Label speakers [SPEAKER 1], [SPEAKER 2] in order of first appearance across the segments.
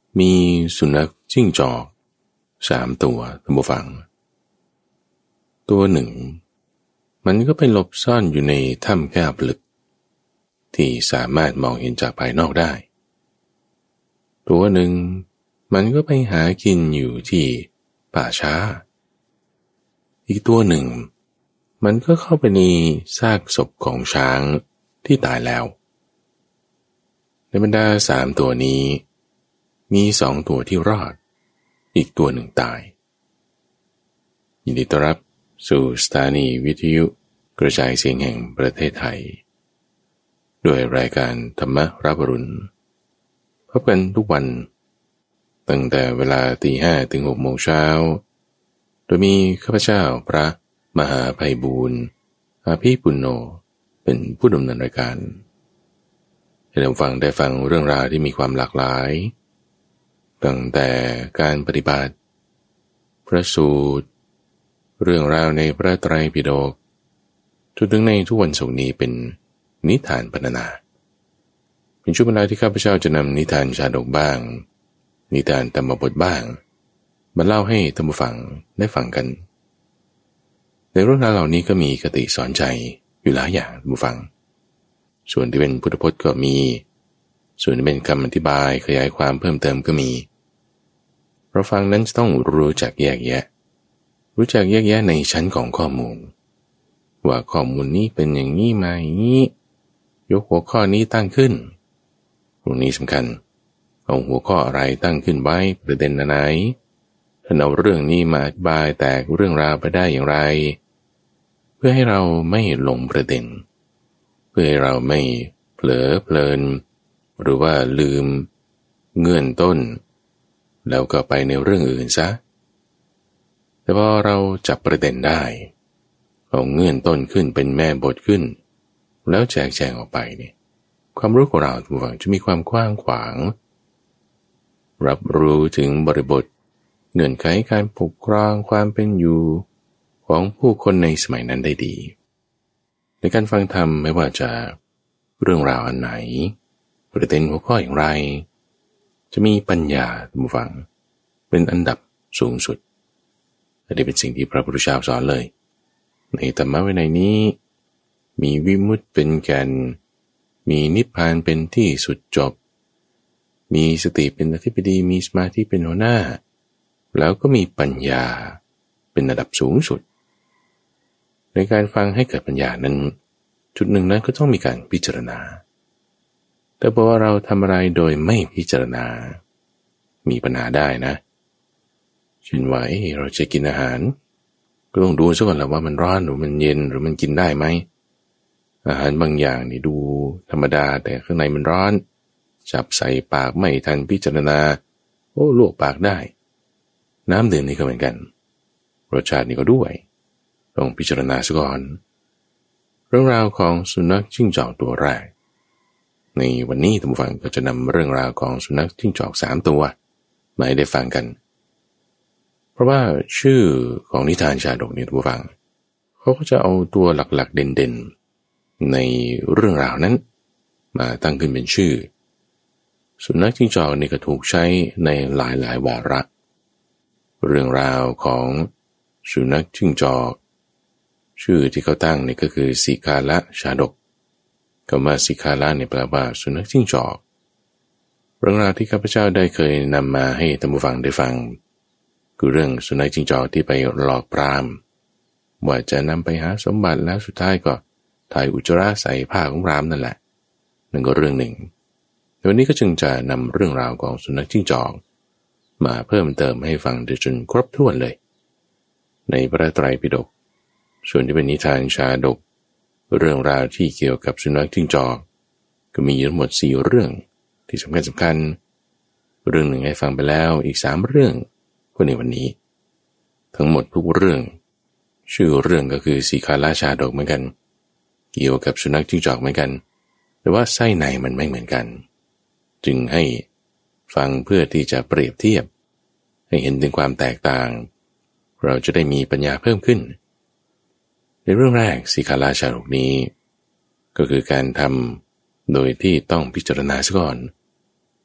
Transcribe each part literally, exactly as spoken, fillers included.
[SPEAKER 1] มีสุนัขจิ้งจอกสามตัวท่านผู้ฟังตัวหนึ่งมันก็ไปหลบซ่อนอยู่ในถ้ำแคบลึกที่สามารถมองเห็นจากภายนอกได้ตัวหนึ่งมันก็ไปหากินอยู่ที่ป่าช้าอีกตัวหนึ่งมันก็เข้าไปในซากศพของช้างที่ตายแล้วในบรรดาสามตัวนี้มีสองตัวที่รอดอีกตัวหนึ่งตายยินดีต้อนรับสู่สถานีวิทยุกระจายเสียงแห่งประเทศไทยด้วยรายการธรรมรับอรุณพบกันทุกวันตั้งแต่เวลาตีห้ถึงหกโมงเช้าโดยมีข้าพเจ้าพระมหาไพบูลย์อาภีปุณโญเป็นผู้ดำเนินรายการให้ท่านฟังได้ฟังเรื่องราวที่มีความหลากหลายตั้งแต่การปฏิบัติพระสูตรเรื่องราวในพระไตรปิฎกจนถึงในทุกวันศุกร์นี้เป็นนิทานพรรณนาเป็นช่วงเวลาที่ข้าพเจ้าจะนำนิทานชาดกบ้างนิทานธรรมบทบ้างมาเล่าให้ท่านผู้ฟังได้ฟังกันในเรื่องราวเหล่านี้ก็มีคติสอนใจอยู่หลายอย่างท่านผู้ฟังส่วนที่เป็นพุทธพจน์ก็มีส่วนที่เป็นคำอธิบายขยายความเพิ่มเติมก็มีเราฟังนั้นจะต้องรู้จักแยกแยะรู้จักแยกแยะในชั้นของข้อมูลว่าข้อมูลนี้เป็นอย่างนี้มาอย่างนี้ยกหัวข้อนี้ตั้งขึ้นตรงนี้สำคัญเอาหัวข้ออะไรตั้งขึ้นไว้ประเด็นไหนท่านเอาเรื่องนี้มาอธิบายแตกเรื่องราวไปได้อย่างไรเพื่อให้เราไม่หลงประเด็นเพื่อให้เราไม่เผลอเพลินหรือว่าลืมเงื่อนต้นแล้วก็ไปในเรื่องอื่นซะแต่พอเราจับประเด็นได้เอาเงื่อนต้นขึ้นเป็นแม่บทขึ้นแล้วแจกแจงออกไปเนี่ยความรู้ของเราทุกฝั่งจะมีความกว้างขวางรับรู้ถึงบริบทเงื่อนไขการปกครองความเป็นอยู่ของผู้คนในสมัยนั้นได้ดีในการฟังธรรมไม่ว่าจะเรื่องราวอันไหนประเด็นหัวข้ออย่างไรจะมีปัญญาทุกฝั่งเป็นอันดับสูงสุดอันนี้เป็นสิ่งที่พระพุทธเจ้าสอนเลยในธรรมะวินัยนี้มีวิมุตติเป็นแก่นมีนิพพานเป็นที่สุดจบมีสติเป็นอธิปดีมีสมาธิเป็นหัวหน้าแล้วก็มีปัญญาเป็นระดับสูงสุดในการฟังให้เกิดปัญญานั้นจุดหนึ่งนั้นก็ต้องมีการพิจารณาแต่พอว่าเราทำอะไรโดยไม่พิจารณามีปัญหาได้นะเช่นว่าเราจะกินอาหารก็ต้องดูซะก่อนแหละว่ามันร้อนหรือมันเย็นหรือมันกินได้ไหมอาหารบางอย่างนี่ดูธรรมดาแต่ข้างในมันร้อนจับใส่ปากไม่ทันพิจารณาโอ้ลวกปากได้น้ำดื่มนี่ก็เหมือนกันรสชาตินี่ก็ด้วยต้องพิจารณาซะก่อนเรื่องราวของสุนัขจิ้งจอกตัวแรกในวันนี้ท่านผู้ฟังก็จะนำเรื่องราวของสุนัขจิ้งจอกสามตัวมาให้ได้ฟังกันเพราะว่าชื่อของนิทานชาดกนี้ท่านผู้ฟังเขาก็จะเอาตัวหลักๆเด่นๆในเรื่องราวนั้นมาตั้งขึ้นเป็นชื่อสุนัขจิ้งจอกนี่ก็ถูกใช้ในหลายๆวาระเรื่องราวของสุนัขจิ้งจอกชื่อที่เขาตั้งนี่ก็คือสีกาละชาดกคำว่าสีกาละเนี่ยแปลว่าสุนัขจิ้งจอกเรื่องราวที่ข้าพเจ้าได้เคยนำมาให้ท่านผู้ฟังได้ฟังคือเรื่องสุนัขจิ้งจอกที่ไปหลอกพราหมณ์ว่าจะนำไปหาสมบัติแล้วสุดท้ายก็ถ่ายอุจจาระใส่ผ้าของพราหมณ์นั่นแหละนั่นก็เรื่องหนึ่งวันนี้ก็จึงจะนำเรื่องราวของสุนัขจิ้งจอกมาเพิ่มเติมให้ฟังจนครบถ้วนเลยในพระไตรปิฎกส่วนที่เป็นนิทานชาดกเรื่องราวที่เกี่ยวกับสุนัขจิ้งจอกก็มีทั้งหมดสี่เรื่องที่สำคัญสำคัญเรื่องหนึ่งให้ฟังไปแล้วอีกสามเรื่องก็ในวันนี้ทั้งหมดทุกเรื่องชื่อเรื่องก็คือสีกาละชาดกเหมือนกันเกี่ยวกับสุนัขจิ้งจอกเหมือนกันแต่ว่าไส้ในมันไม่เหมือนกันจึงให้ฟังเพื่อที่จะเปรียบเทียบให้เห็นถึงความแตกต่างเราจะได้มีปัญญาเพิ่มขึ้นในเรื่องแรกสีกาละชาดกนี้ก็คือการทำโดยที่ต้องพิจารณาซะก่อน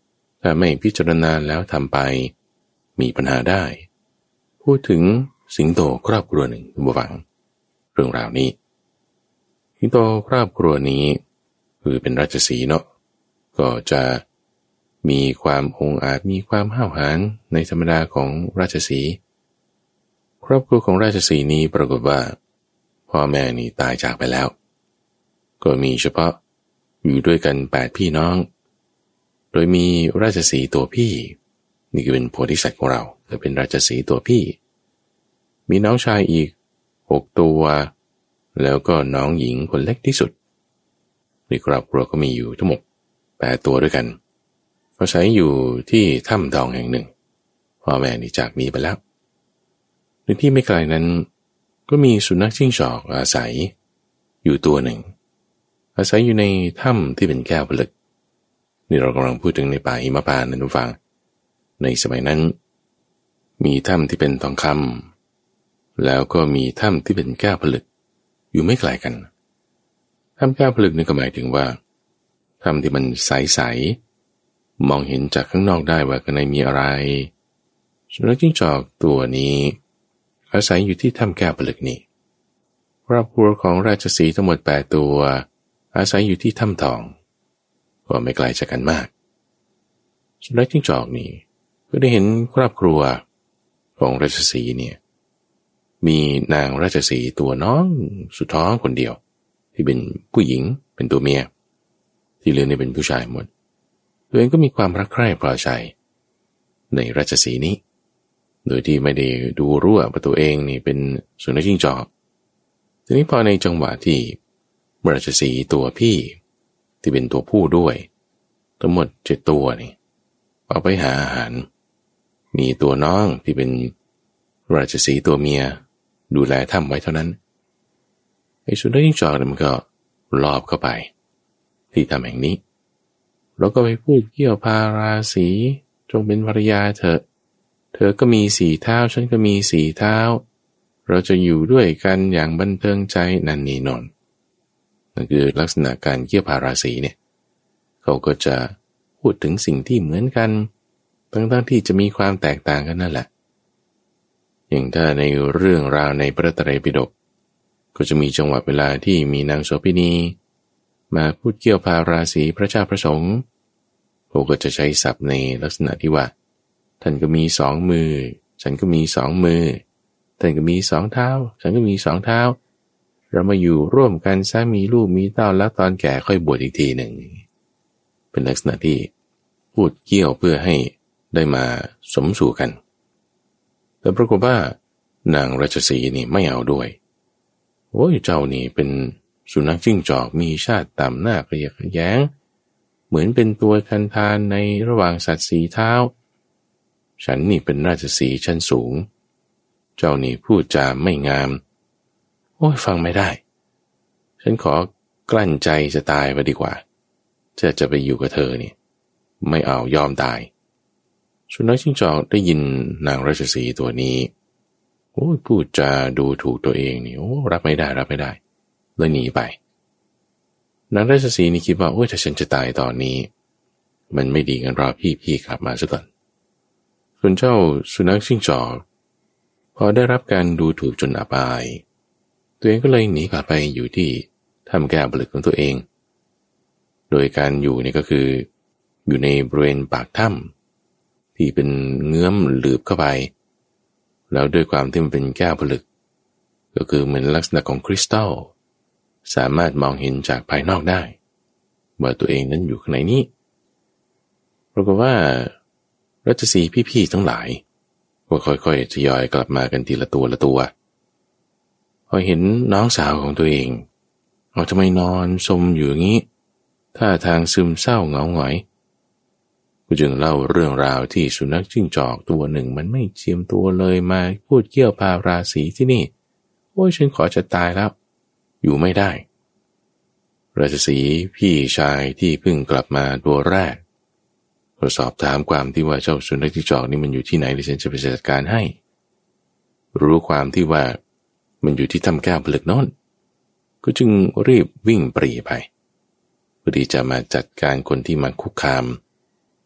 [SPEAKER 1] ถ้าไม่พิจารณาแล้วทำไปมีปัญหาได้พูดถึงสิงโตครอบครัวหนึ่งท่านผู้ฟังเรื่องราวนี้สิงโตครอบครัวนี้คือเป็นราชสีห์เนาะก็จะมีความองอาจมีความห้าวหาญในธรรมดาของราชสีห์ครอบครัวของราชสีห์นี้ปรากฏว่าพ่อแม่นี่ตายจากไปแล้วก็มีเฉพาะอยู่ด้วยกันแปดพี่น้องโดยมีราชสีห์ตัวพี่นี่คือเป็นโพธิสัตว์ของเราแต่เป็นราชสีห์ตัวพี่มีน้องชายอีกหกตัวแล้วก็น้องหญิงคนเล็กที่สุดในครอบครัวก็มีอยู่ทั้งหมดแปดตัวด้วยกันอาศัยอยู่ที่ถ้ำทองแห่งหนึ่งพ่อแม่นี่จากมีไปแล้วในที่ไม่ไกลนั้นก็มีสุนัขจิ้งจอกอาศัยอยู่ตัวหนึ่งอาศัยอยู่ในถ้ำที่เป็นแก้วผลึกนี่เรากำลังพูดถึงในป่าหิมพานต์นะทุกฟังในสมัยนั้นมีถ้ำที่เป็นทองคำแล้วก็มีถ้ำที่เป็นแก้วผลึกอยู่ไม่ไกลกันถ้ำแก้วผลึกนี่ก็หมายถึงว่าถ้ำที่มันใสๆมองเห็นจากข้างนอกได้ว่าข้างในมีอะไรสุนัขจิ้งจอกตัวนี้อาศัยอยู่ที่ถ้ำแก้วผลึกนี้ครอบครัวของราชสีห์ทั้งหมดแปดตัวอาศัยอยู่ที่ถ้ำทองก็ไม่ไกลจากกันมากสุนัขจิ้งจอกนี่ก็ได้เห็นครอบครัวของราชสีห์เนี่ยมีนางราชสีห์ตัวน้องสุดท้องคนเดียวที่เป็นผู้หญิงเป็นตัวเมียที่เหลือเนี่ยเป็นผู้ชายหมดตัวเองก็มีความรักใคร่พอใจในราชสีห์นี้โดยที่ไม่ได้ดูรู้ว่าตัวเองนี่เป็นสุนัขจิ้งจอกทีนี้พอในจังหวะที่ราชสีห์ตัวพี่ที่เป็นตัวผู้ด้วยทั้งหมดเจ็ดตัวนี่ออกไปหาอาหารมีตัวน้องที่เป็นราชสีห์ตัวเมียดูแลถ้ำไว้เท่านั้นไอ้สุนัขจิ้งจอกเนี่ยมันก็ลอบเข้าไปที่ถ้ำแห่งนี้แล้วก็ไปพูดเกี่ยวพาราสีจงเป็นภรรยาเถอะเธอก็มีสี่เท้าฉันก็มีสี่เท้าเราจะอยู่ด้วยกันอย่างบันเทิงใจนันนี่นนนั่นคือลักษณะการเกี่ยวพาราสีเนี่ยเขาก็จะพูดถึงสิ่งที่เหมือนกันทั้งๆที่จะมีความแตกต่างกันนั่นแหละอย่างถ้าในเรื่องราวในพระไตรปิฎกก็จะมีจังหวะเวลาที่มีนางโสเภณีมาพูดเกี่ยวพาราสีพระเจ้าพระสงฆ์เขาก็จะใช้ศัพท์ในลักษณะที่ว่าท่านก็มีสองมือฉันก็มีสองมือท่านก็มีสองเท้าฉันก็มีสองเท้าเรามาอยู่ร่วมกันซะมีลูกมีเต้าแล้วตอนแก่ค่อยบวชอีกทีหนึ่งเป็นลักษณะที่พูดเกี่ยวเพื่อให้ได้มาสมสู่กันแต่ปรากฏว่านางราชสีห์นี่ไม่เอาด้วยโอ้ยเจ้านี่เป็นสุนัขจิ้งจอกมีชาติต่ำหน้าขยะแย้งเหมือนเป็นตัวคันทานในระหว่างสัตว์สีเท้าฉันนี่เป็นราชสีห์ชั้นสูงเจ้านี่พูดจาไม่งามโอ้ยฟังไม่ได้ฉันขอกลั้นใจจะตายไปดีกว่าจะจะไปอยู่กับเธอนี่ไม่เอายอมตายสุนัขจิ้งจอกได้ยินนางราชสีห์ตัวนี้โอ้ยพูดจาดูถูกตัวเองนี่โอ้รับไม่ได้รับไม่ได้เลยหนีไปนางราชสีห์นี่คิดว่าโอ้ยถ้าฉันจะตายตอนนี้มันไม่ดีงั้นรอพี่พี่กลับมาซะก่อนส่วนเจ้าสุนัขจิ้งจอกพอได้รับการดูถูกจนอับอายตัวเองก็เลยหนีกลับไปอยู่ที่ถ้ำแก้วผลึกของตัวเองโดยการอยู่นี่ก็คืออยู่ในบริเวณปากถ้ำที่เป็นเงื้อมหลืบเข้าไปแล้วด้วยความที่มันเป็นแก้วผลึกก็คือเหมือนลักษณะของคริสตัลสามารถมองเห็นจากภายนอกได้ว่าตัวเองนั้นอยู่ข้างในนี้ปรากฏว่าราชสีห์พี่ๆทั้งหลายก็ค่อยๆทยอยกลับมากันทีละตัวละตัวพอเห็นน้องสาวของตัวเองเอาทำไมนอนสมอยู่อย่างนี้ท่าทางซึมเศร้าเหงาหงอยก็จึงเล่าเรื่องราวที่สุนัขจิ้งจอกตัวหนึ่งมันไม่เจียมตัวเลยมาพูดเกี่ยวพาราสีที่นี่โอ้ยฉันขอจะตายแล้วอยู่ไม่ได้ราชสีห์พี่ชายที่เพิ่งกลับมาตัวแรกก็สอบถามความที่ว่าเจ้าสุนัขจิ้งจอกนี่มันอยู่ที่ไหนดิฉันจะไปจัดการให้รู้ความที่ว่ามันอยู่ที่ถ้ำแก้วผลึกโน้นก็จึงรีบวิ่งปรีไปเพื่อที่จะมาจัดการคนที่มาคุกคาม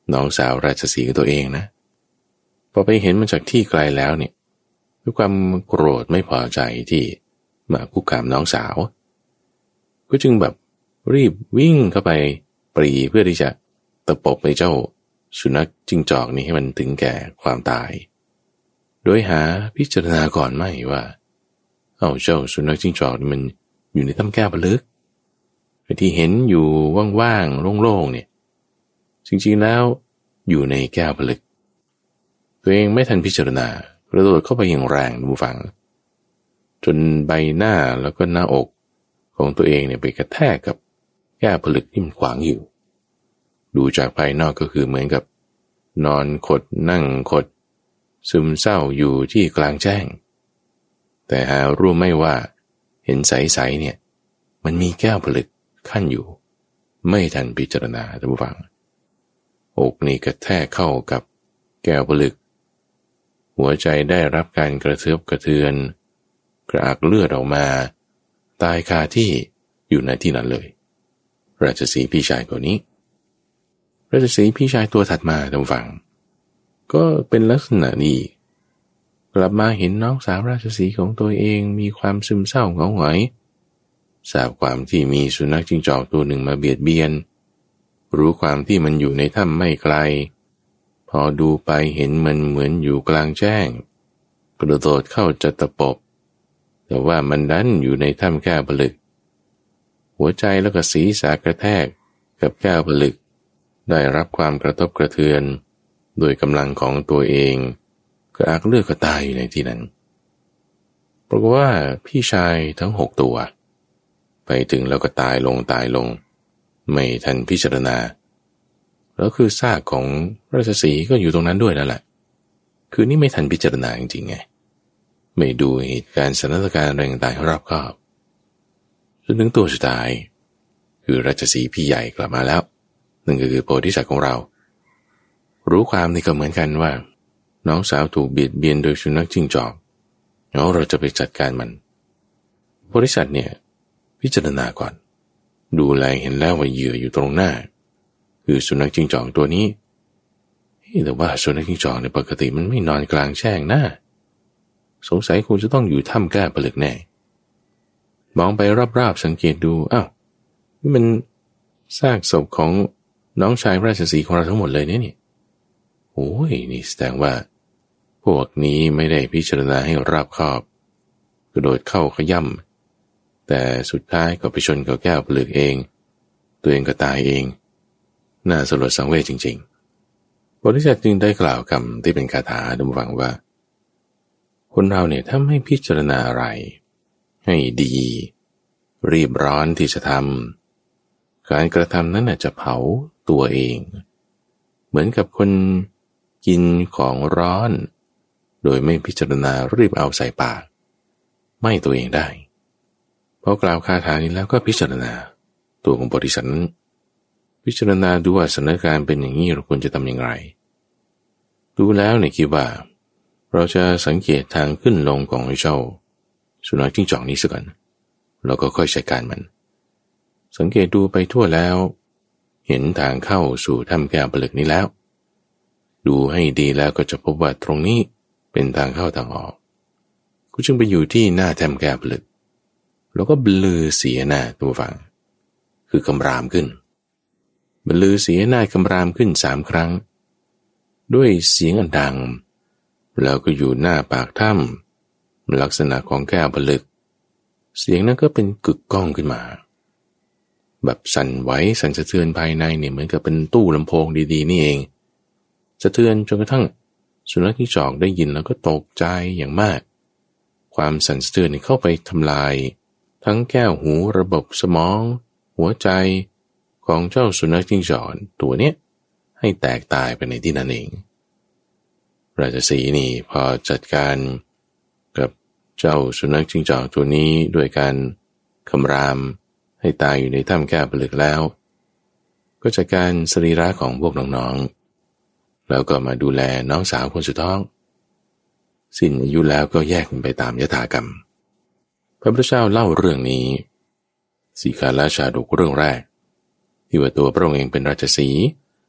[SPEAKER 1] น้องสาวราชสีห์ตัวเองนะพอไปเห็นมันจากที่ไกลแล้วเนี่ยด้วยความโกรธไม่พอใจที่มาคุกคามน้องสาวก็จึงแบบรีบวิ่งเข้าไปปรีเพื่อที่จะตะปบไอ้เจ้าสุนัขจิ้งจอกนี้ให้มันถึงแก่ความตายโดยหาพิจารณาก่อนไม่ว่าเอาเจ้าสุนัขจิ้งจอกนี่มันอยู่ในถ้ำแก้วผลึกที่เห็นอยู่ว่างๆโล่งๆเนี่ยจริงๆแล้วอยู่ในแก้วผลึกตัวเองไม่ทันพิจารณากระโดดเข้าไปอย่างแรงดูฟังจนใบหน้าแล้วก็หน้าอกของตัวเองเนี่ยไปกระแทกกับแก้วผลึกที่มันขวางอยู่ดูจากภายนอกก็คือเหมือนกับนอนขดนั่งขดซึมเศร้าอยู่ที่กลางแจ้งแต่หารู้ไม่ว่าเห็นใสๆเนี่ยมันมีแก้วผลึกขั้นอยู่ไม่ทันพิจารณาท่านผู้ฟังอกนี่กระแทกเข้ากับแก้วผลึกหัวใจได้รับการกระเทือบกระเทือนกระอักเลือดออกมาตายคาที่อยู่ในที่นั้นเลยราชสีห์พี่ชายตัวนี้ราชสีห์พี่ชายตัวถัดมาท่านผู้ฟังก็เป็นลักษณะนี้กลับมาเห็นน้องสาวราชสีห์ของตัวเองมีความซึมเศร้าเหงาหงอยทราบความที่มีสุนัขจิ้งจอกตัวหนึ่งมาเบียดเบียนรู้ความที่มันอยู่ในถ้ำไม่ไกลพอดูไปเห็นมันเหมือนอยู่กลางแจ้งกระโดดเข้าจะตะปบแต่ว่ามันดันอยู่ในถ้ำแก้วผลึกหัวใจแล้วก็ศีรษะกระแทกกับแก้วผลึกได้รับความกระทบกระเทือนโดยกำลังของตัวเองกระอักเลือดก็ตายอยู่ในที่นั้นปรากฏว่าพี่ชายทั้งหกตัวไปถึงแล้วก็ตายลงตายลงไม่ทันพิจารณาแล้วคือซากของราชสีห์ก็อยู่ตรงนั้นด้วยนั่นแหละคือนี่ไม่ทันพิจารณาจริงๆไงไม่ดูเหตุการณ์สถานการณ์อะไรต่างๆให้รอบคอบจนถึงตัวสุดท้ายคือราชสีห์พี่ใหญ่กลับมาแล้วนั่นก็คือโพธิสัตว์ของเรารู้ความนี่ก็เหมือนกันว่าน้องสาวถูกเบียดเบียนโดยสุนัขจิ้งจอกแล้วเราจะไปจัดการมันโพธิสัตว์เนี่ยพิจารณาก่อนดูแลเห็นแล้วว่าเหยื่ออยู่ตรงหน้าคือสุนัขจิ้งจอกตัวนี้แต่ว่าสุนัขจิ้งจอกในปกติมันไม่นอนกลางแจ้งนะสงสัยคงจะต้องอยู่ถ้ำแก้วผลึกแน่มองไปรอบๆสังเกตดูอ้าวนี่มันซากศพของน้องชายราชสีห์ของเราทั้งหมดเลยเนี่ยนี่โอ้ยนี่แสดงว่าพวกนี้ไม่ได้พิจารณาให้รอบคอบกระโดดเข้าขย่ำแต่สุดท้ายก็ไปชนกับแก้วผลึกเองตัวเองก็ตายเองน่าสลดสังเวชจริงๆบริษัทจึงได้กล่าวคำที่เป็นคาถาดำวังว่าคนเราเนี่ยถ้าไม่พิจารณาอะไรให้ดีรีบร้อนที่จะทำการกระทำนั้นจะเผาตัวเองเหมือนกับคนกินของร้อนโดยไม่พิจารณารีบเอาใส่ปากไม่ตัวเองได้พอกล่าวคาถานี้แล้วก็พิจารณาตัวของบริษัทนั้นพิจารณาดูว่าสถานการณ์เป็นอย่างนี้เราควรจะทำอย่างไรดูแล้วเนี่ยคิดว่าเราจะสังเกตทางขึ้นลงของไอ้เจ้าสุนัขจิ้งจอกนี้สักก่อนแล้วก็ค่อยจัดการมันสังเกตดูไปทั่วแล้วเห็นทางเข้าสู่ถ้ำแก้วผลึกนี้แล้วดูให้ดีแล้วก็จะพบว่าตรงนี้เป็นทางเข้าทางออกก็จึงไปอยู่ที่หน้าถ้ำแก้วผลึกแล้วก็บลือเสียหน้าตัวฟังคือคำรามขึ้นบลือเสียหน้าคำรามขึ้นสามครั้งด้วยเสียงอันดังแล้วก็อยู่หน้าปากถ้ำลักษณะของแก้วผลึกเสียงนั้นก็เป็นกึกก้องขึ้นมาแบบสั่นไหวสั่นสะเทือนภายในเนี่ยเหมือนกับเป็นตู้ลำโพงดีๆนี่เองสะเทือนจนกระทั่งสุนัขจิ้งจอกได้ยินแล้วก็ตกใจอย่างมากความสั่นสะเทือนนี่เข้าไปทำลายทั้งแก้วหูระบบสมองหัวใจของเจ้าสุนัขจิ้งจอกตัวเนี้ยให้แตกตายไปในที่นั้นเองราชสีห์นี่พอจัดการกับเจ้าสุนัขจิ้งจอกตัวนี้ด้วยการคำรามให้ตายอยู่ในถ้ำแก้วผลึกแล้วก็จัดการสรีระของพวกน้องๆแล้วก็มาดูแลน้องสาวคนสุดท้องสิ้นอายุแล้วก็แยกไปตามยถากรรมพระพุทธเจ้าเล่าเรื่องนี้สีคาราชาดกเรื่องแรกที่ว่าตัวพระองค์เองเป็นราชสีห์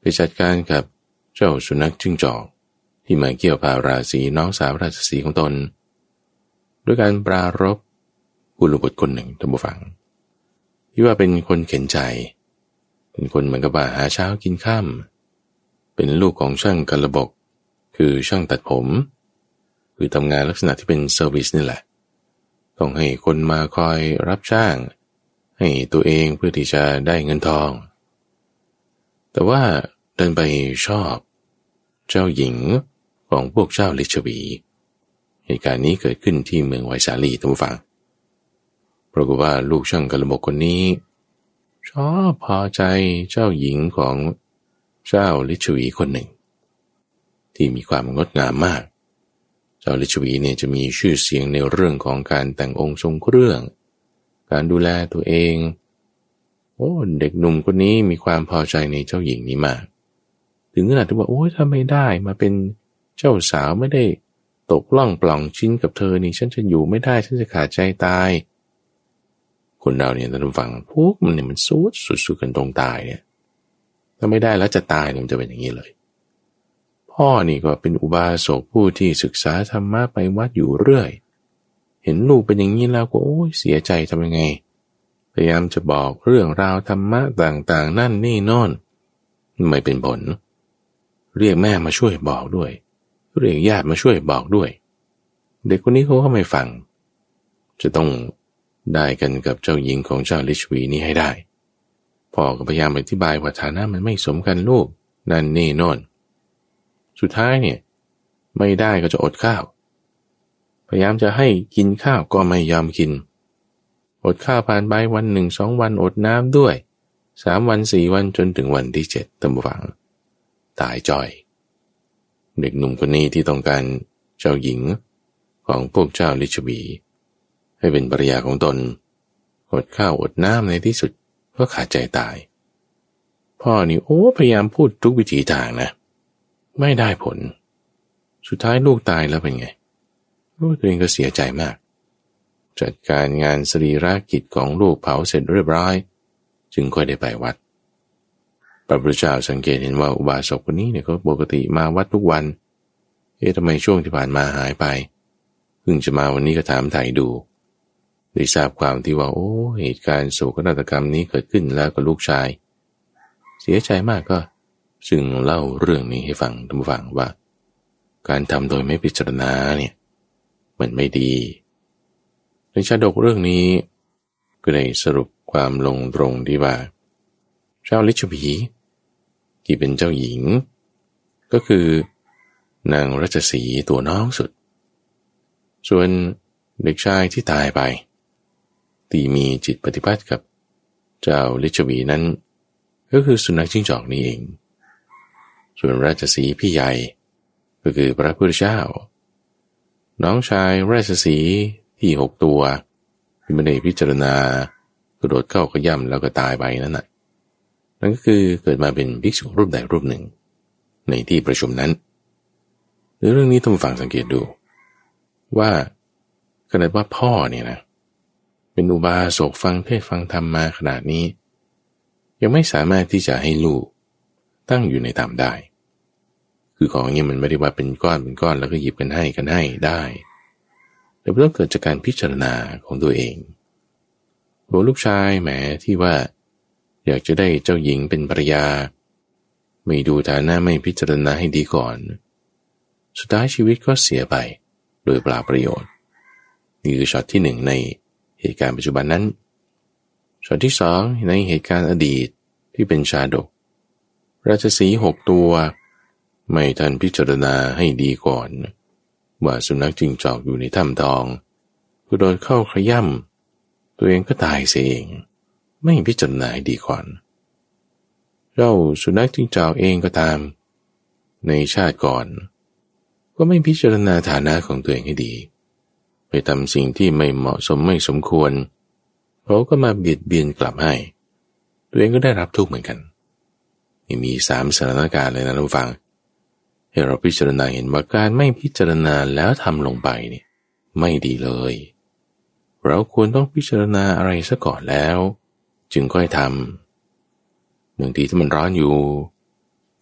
[SPEAKER 1] ไปจัดการกับเจ้าสุนัขจิ้งจอกที่มาเกี่ยวพาราสีน้องสาวราชสีห์ของตนด้วยการปรารภกุลบุตรคนหนึ่งท่านผู้ฟังที่ว่าเป็นคนเข็นใจเป็นคนเหมือนกับว่าหาเช้ากินค่ำเป็นลูกของช่างกระบกคือช่างตัดผมคือทำงานลักษณะที่เป็นเซอร์วิสนี่แหละต้องให้คนมาคอยรับจ้างให้ตัวเองเพื่อที่จะได้เงินทองแต่ว่าเดินไปชอบเจ้าหญิงของพวกเจ้าลิชวีเหตุการณ์นี้เกิดขึ้นที่เมืองไวสาลีท่านผู้ฟังปรากฏว่าลูกช่างกระบกคนนี้ชอบพอใจเจ้าหญิงของเจ้าลิชวีคนหนึ่งที่มีความงดงามมากเจ้าลิชวีเนี่ยจะมีชื่อเสียงในเรื่องของการแต่งองค์ทรงเครื่องการดูแลตัวเองโอ้เด็กหนุ่มคนนี้มีความพอใจในเจ้าหญิงนี้มากถึงขนาดที่ว่าโอ้ยถ้าไม่ได้มาเป็นเจ้าสาวไม่ได้ตกล่องปล่องชิ้นกับเธอนี่ฉันจะอยู่ไม่ได้ฉันจะขาดใจตายคนเราเนี่ยท่านผู้ฟังพวกมันเนี่ยมันสุดสุดๆกันตรงตายเนี่ยถ้าไม่ได้แล้วจะตายเนี่ยมันจะเป็นอย่างนี้เลยพ่อนี่ก็เป็นอุบาสกผู้ที่ศึกษาธรรมะไปวัดอยู่เรื่อยเห็นลูกเป็นอย่างนี้แล้วก็โอ้ยเสียใจทำยังไงพยายามจะบอกเรื่องราวธรรมะต่างๆนั่นนี่โน่นไม่เป็นผลเรียกแม่มาช่วยบอกด้วยเรียกญาติมาช่วยบอกด้วยเด็กคนนี้เขาก็ไม่ฟังจะต้องได้กันกับเจ้าหญิงของเจ้าลิชวีนี้ให้ได้พ่อก็พยายามอธิบายว่าฐานะมันไม่สมกันลูกนั่นนี่โน่นสุดท้ายเนี่ยไม่ได้ก็จะอดข้าวพยายามจะให้กินข้าวก็ไม่ยอมกินอดข้าวผ่านไปวันหนึ่งสองวันอดน้ำด้วยสามวันสี่วันจนถึงวันที่เจ็ดตำฝังตายจ่อยเด็กหนุ่มคนนี้ที่ต้องการเจ้าหญิงของพวกเจ้าลิชวีให้เป็นภรรยาของตนอดข้าวอดน้ำในที่สุดก็ขาดใจตายพ่อนี่โอ้พยายามพูดทุกวิถีทางนะไม่ได้ผลสุดท้ายลูกตายแล้วเป็นไงลูกตัวเองก็เสียใจมากจัดการงานสรีระกิจของลูกเผาเสร็จเรียบร้อยจึงค่อยได้ไปวัดพระพุทธเจ้าสังเกตเห็นว่าอุบาสกคนนี้เนี่ยเขาปกติมาวัดทุกวันเอ๊ะทำไมช่วงที่ผ่านมาหายไปเพิ่งจะมาวันนี้ก็ถามไถ่ดูได้ทราบความที่ว่าโอ้เหตุการณ์โศกนาฏกรรมนี้เกิดขึ้นแล้วกับลูกชายเสียใจมากก็จึงเล่าเรื่องนี้ให้ฟังท่านผู้ฟังว่าการทำโดยไม่พิจารณาเนี่ยมันไม่ดีในชาดกเรื่องนี้ก็ได้สรุปความลงตรงที่ว่าเจ้าลิชวีที่เป็นเจ้าหญิงก็คือนางรัชสีห์ตัวน้องสุดส่วนเด็กชายที่ตายไปที่มีจิตปฏิพัทธ์กับเจ้าลิชวีนั้นก็คือสุนัขจิ้งจอกนี่เองส่วนราชสีห์พี่ใหญ่ก็คือพระพุทธเจ้าน้องชายราชสีห์ที่หกตัวที่ไม่ได้พิจารณากระโดดเข้าขย่ำแล้วก็ตายไปนั่นน่ะนั่นก็คือเกิดมาเป็นภิกษุรูปใดรูปหนึ่งในที่ประชุมนั้นในเรื่องนี้ต้องฟังสังเกตดูว่าขนาดว่าพ่อเนี่ยนะเป็นอุบาสกฟังเทศฟังธรรมมาขนาดนี้ยังไม่สามารถที่จะให้ลูกตั้งอยู่ในธรรมได้คือของอย่างนี้มันไม่ได้ว่าเป็นก้อนเป็นก้อนแล้วก็หยิบกันให้กันให้ได้แต่ต้องเกิดจากการพิจารณาของตัวเองหัวลูกชายแหมที่ว่าอยากจะได้เจ้าหญิงเป็นภรรยาไม่ดูฐานะไม่พิจารณาให้ดีก่อนสุดท้ายชีวิตก็เสียไปโดยเปล่าประโยชน์นี่คือช็อตที่หนึ่งในเหตุการณ์ปัจจุบันนั้นช็อตที่สองในเหตุการณ์อดีตที่เป็นชาดกราชสีห์หกตัวไม่ทันพิจารณาให้ดีก่อนว่าสุนัขจิ้งจอกอยู่ในถ้ำทองก็โดนเข้าขย่ำตัวเองก็ตายเสียเองไม่พิจารณาให้ดีก่อนเจ้าสุนัขจิ้งจอกเองก็ตามในชาติก่อนก็ไม่พิจารณาฐานะของตัวเองให้ดีไปทำสิ่งที่ไม่เหมาะสมไม่สมควรเขาก็มาเบียดเบียนกลับให้ตัวเองก็ได้รับทุกข์เหมือนกันมีสามสถานการณ์เลยนะท่านผู้ฟังให้เราพิจารณาเห็นว่าการไม่พิจารณาแล้วทำลงไปนี่ไม่ดีเลยเราควรต้องพิจารณาอะไรซะก่อนแล้วจึงค่อยทำบางทีที่มันร้อนอยู่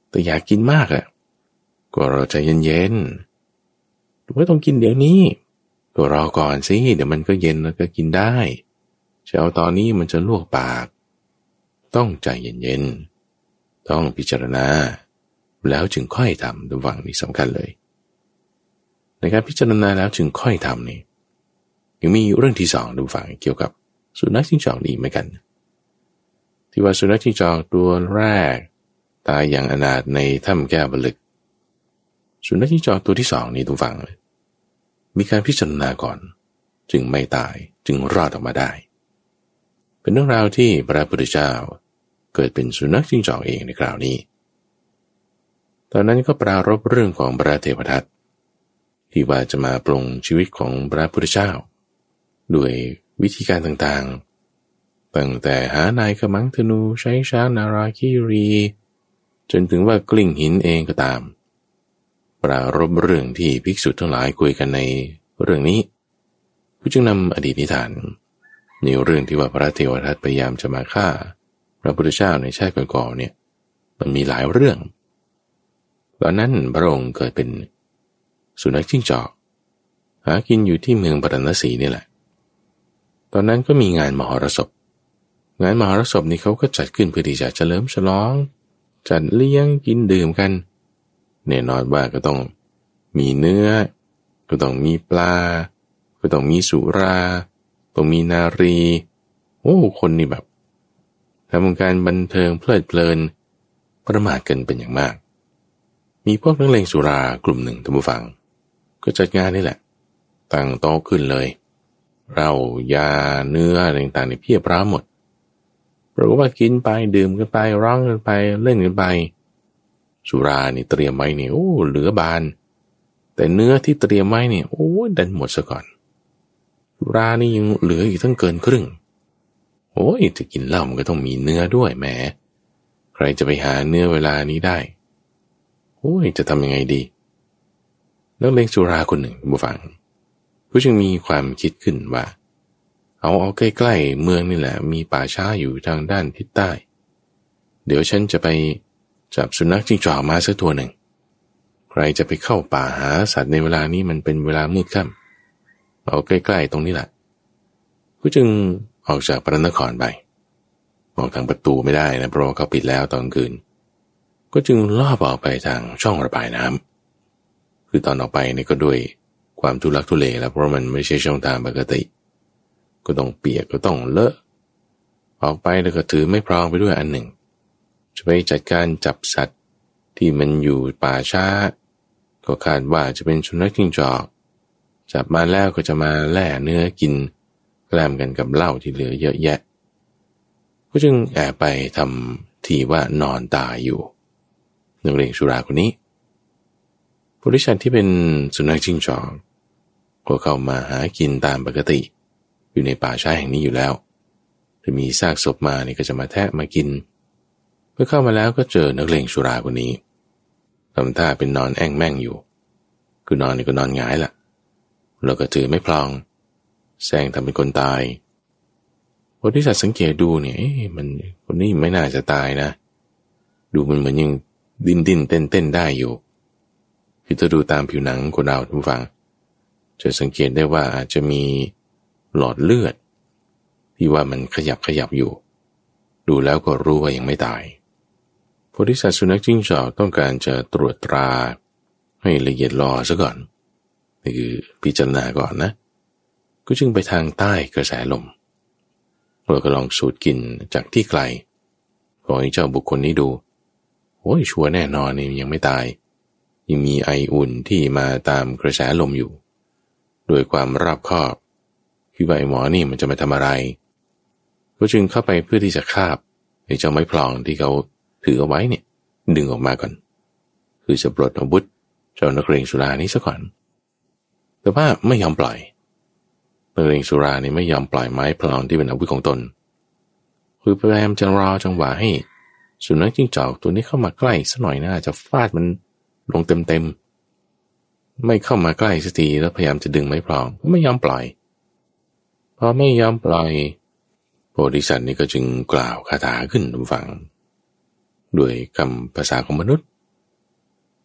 [SPEAKER 1] แต่อยากกินมากอ่ะก็เราใจเย็นๆไม่ต้องกินเดี๋ยวนี้ก็รอก่อนสิเดี๋ยวมันก็เย็นแล้วก็กินได้จะเอาตอนนี้มันจะลวกปากต้องใจเย็นๆต้องพิจารณาแล้วจึงค่อยทำดูฝั่งนี้สำคัญเลยในการพิจารณาแล้วจึงค่อยทำนี่ยังมีเรื่องที่สองดูฝั่งเกี่ยวกับสุนัขจิ้งจอกนี่เหมือนกันที่ว่าสุนัขจิ้งจอกตัวแรกตายอย่างอนาถในถ้ำแก้วผลึกสุนัขจิ้งจอกตัวที่สองนี่ดูฝั่งมีการพิจารณาก่อนจึงไม่ตายจึงรอดออกมาได้เป็นเรื่องราวที่พระพุทธเจ้าเกิดเป็นสุนัขจิ้งจอกเองในคราวนี้ตอนนั้นก็ปรารภเรื่องของพระเทวทัตที่ว่าจะมาปลงชีวิตของพระพุทธเจ้าด้วยวิธีการต่างๆตั้งแต่หานายขมังธนูใช้ช้างนาราคีรีจนถึงว่ากลิ้งหินเองก็ตามปรารภเรื่องที่ภิกษุทั้งหลายคุยกันในเรื่องนี้ผู้จึงนำอดีตนิทานในเรื่องที่ว่าพระเทวทัตพยายามจะมาฆ่าพระพุทธเจ้าในชาติก่อนๆเนี่ยมันมีหลายเรื่องตอนนั้นพระองค์เกิดเป็นสุนัขจิ้งจอกหากินอยู่ที่เมืองปารณสีนี่แหละตอนนั้นก็มีงานมหรสพงานมหรสพนี้เขาก็จัดขึ้นเพื่อที่จะเฉลิมฉลองจัดเลี้ยงกินดื่มกันแน่นอนว่าก็ต้องมีเนื้อก็ต้องมีปลาก็ต้องมีสุราต้องมีนารีโอ้คนนี่แบบทำการบันเทิงเพลิดเพลินประมาทกันเป็นอย่างมากมีพวกนักเลงสุรากลุ่มหนึ่งท่านผู้ฟังก็จัดงานนี่แหละตั้งโต๊ะขึ้นเลยเรายาเนื้ออะไรต่างๆในเพียบพร้อมหมดปรากฏว่ากินไปดื่มกันไปร้องกันไปเล่นกันไปสุรานี่เตรียมไว้นี่โอ้เหลือบานแต่เนื้อที่เตรียมไว้นี่โอ้ดันหมดซะก่อนสุรานี่ยังเหลืออีกตั้งเกินครึ่งโอ้ยจะกินเหล้ามันก็ต้องมีเนื้อด้วยแหมใครจะไปหาเนื้อเวลานี้ได้โอ้ยจะทำยังไงดีนักเลงสุราคนหนึ่งผู้ฟังผู้จึงมีความคิดขึ้นว่าเอาเอาใกล้ๆเมืองนี่แหละมีป่าช้าอยู่ทางด้านทิศใต้เดี๋ยวฉันจะไปจับสุนัขจิ้งจอกมาสักตัวหนึ่งใครจะไปเข้าป่าหาสัตว์ในเวลานี้มันเป็นเวลามืดค่ำเอาใกล้ๆตรงนี้แหละผู้จึงออกจากพระนครไปออกทางประตูไม่ได้นะเพราะว่าเขาปิดแล้วตอนคืนก็จึงลอบออกไปทางช่องระบายน้ำคือตอนออกไปนี่ก็ด้วยความทุลักทุเลแล้วเพราะมันไม่ใช่ช่องทางปกติก็ต้องเปียกก็ต้องเลอะออกไปแล้วก็ถือไม่พร้อมไปด้วยอันหนึ่งจะไปจัดการจับสัตว์ที่มันอยู่ป่าช้าก็คาดว่าจะเป็นสุนัขจิ้งจอกจับมาแล้วก็จะมาแล่เนื้อกินแกล้มกันกับเหล้าที่เหลือเยอะแยะก็จึงแอบไปทำทีว่านอนตายอยู่นักเลงสุราคนนี้บริษัทที่เป็นสุนัขจิ้งจอกก็เข้ามาหากินตามปกติอยู่ในป่าช้าแห่งนี้อยู่แล้วถ้ามีซากศพมานี่ก็จะมาแทะมากินเมื่อเข้ามาแล้วก็เจอนักเลงสุราคนนี้ทำท่าเป็นนอนแอ่งแม่งอยู่คือนอนนี่ก็นอนหงายละแล้วก็ถือไม่พลองแซงทำเป็นคนตายบริษัทสังเกตดูเนี่ยมันคนนี้ไม่น่าจะตายนะดูมันเหมือนยังดิ้นดิ้นเต้นเต้นได้อยู่คือถ้าดูตามผิวหนังคนเราทุกฝั่งจะสังเกตได้ว่าอาจจะมีหลอดเลือดที่ว่ามันขยับขยับอยู่ดูแล้วก็รู้ว่ายังไม่ตายบริษัทสุนัขจิ้งจอกต้องการจะตรวจตราให้ละเอียดลอซะก่อนนี่คือพิจารณาก่อนนะก็จึงไปทางใต้กระแสลมเราก็ลองสูดกลิ่นจากที่ไกลขอให้เจ้าบุคคลนี้ดูโอ้ยชัวร์แน่นอนนี่ยังไม่ตายยังมีไออุ่นที่มาตามกระแสลมอยู่โดยความรอบคอบคิดว่าไอ้หมอนี่มันจะมาทำอะไรก็จึงเข้าไปเพื่อที่จะคาบไอ้เจ้าไม้พลองที่เขาถือเอาไว้เนี่ยดึงออกมาก่อนคือจะปลดอาวุธเจ้านักเลงสุรานี้ซะก่อนแต่ว่าไม่ยอมปล่อยนักเลงสุรานี่ไม่ยอมปล่อยไม้พลองที่เป็นอาวุธของตนคือพยายามจะรอจังหวะให้สุนัขจิ้งจอกตัวนี้เข้ามาใกล้สักหน่อยนะจะฟาดมันลงเต็มๆไม่เข้ามาใกล้สักทีแล้วพยายามจะดึงไม้พลองไม่ยอมปล่อยพอไม่ยอมปล่อยโพธิสัตว์นี่ก็จึงกล่าวคาถาขึ้นฟังด้วยคำภาษาของมนุษย์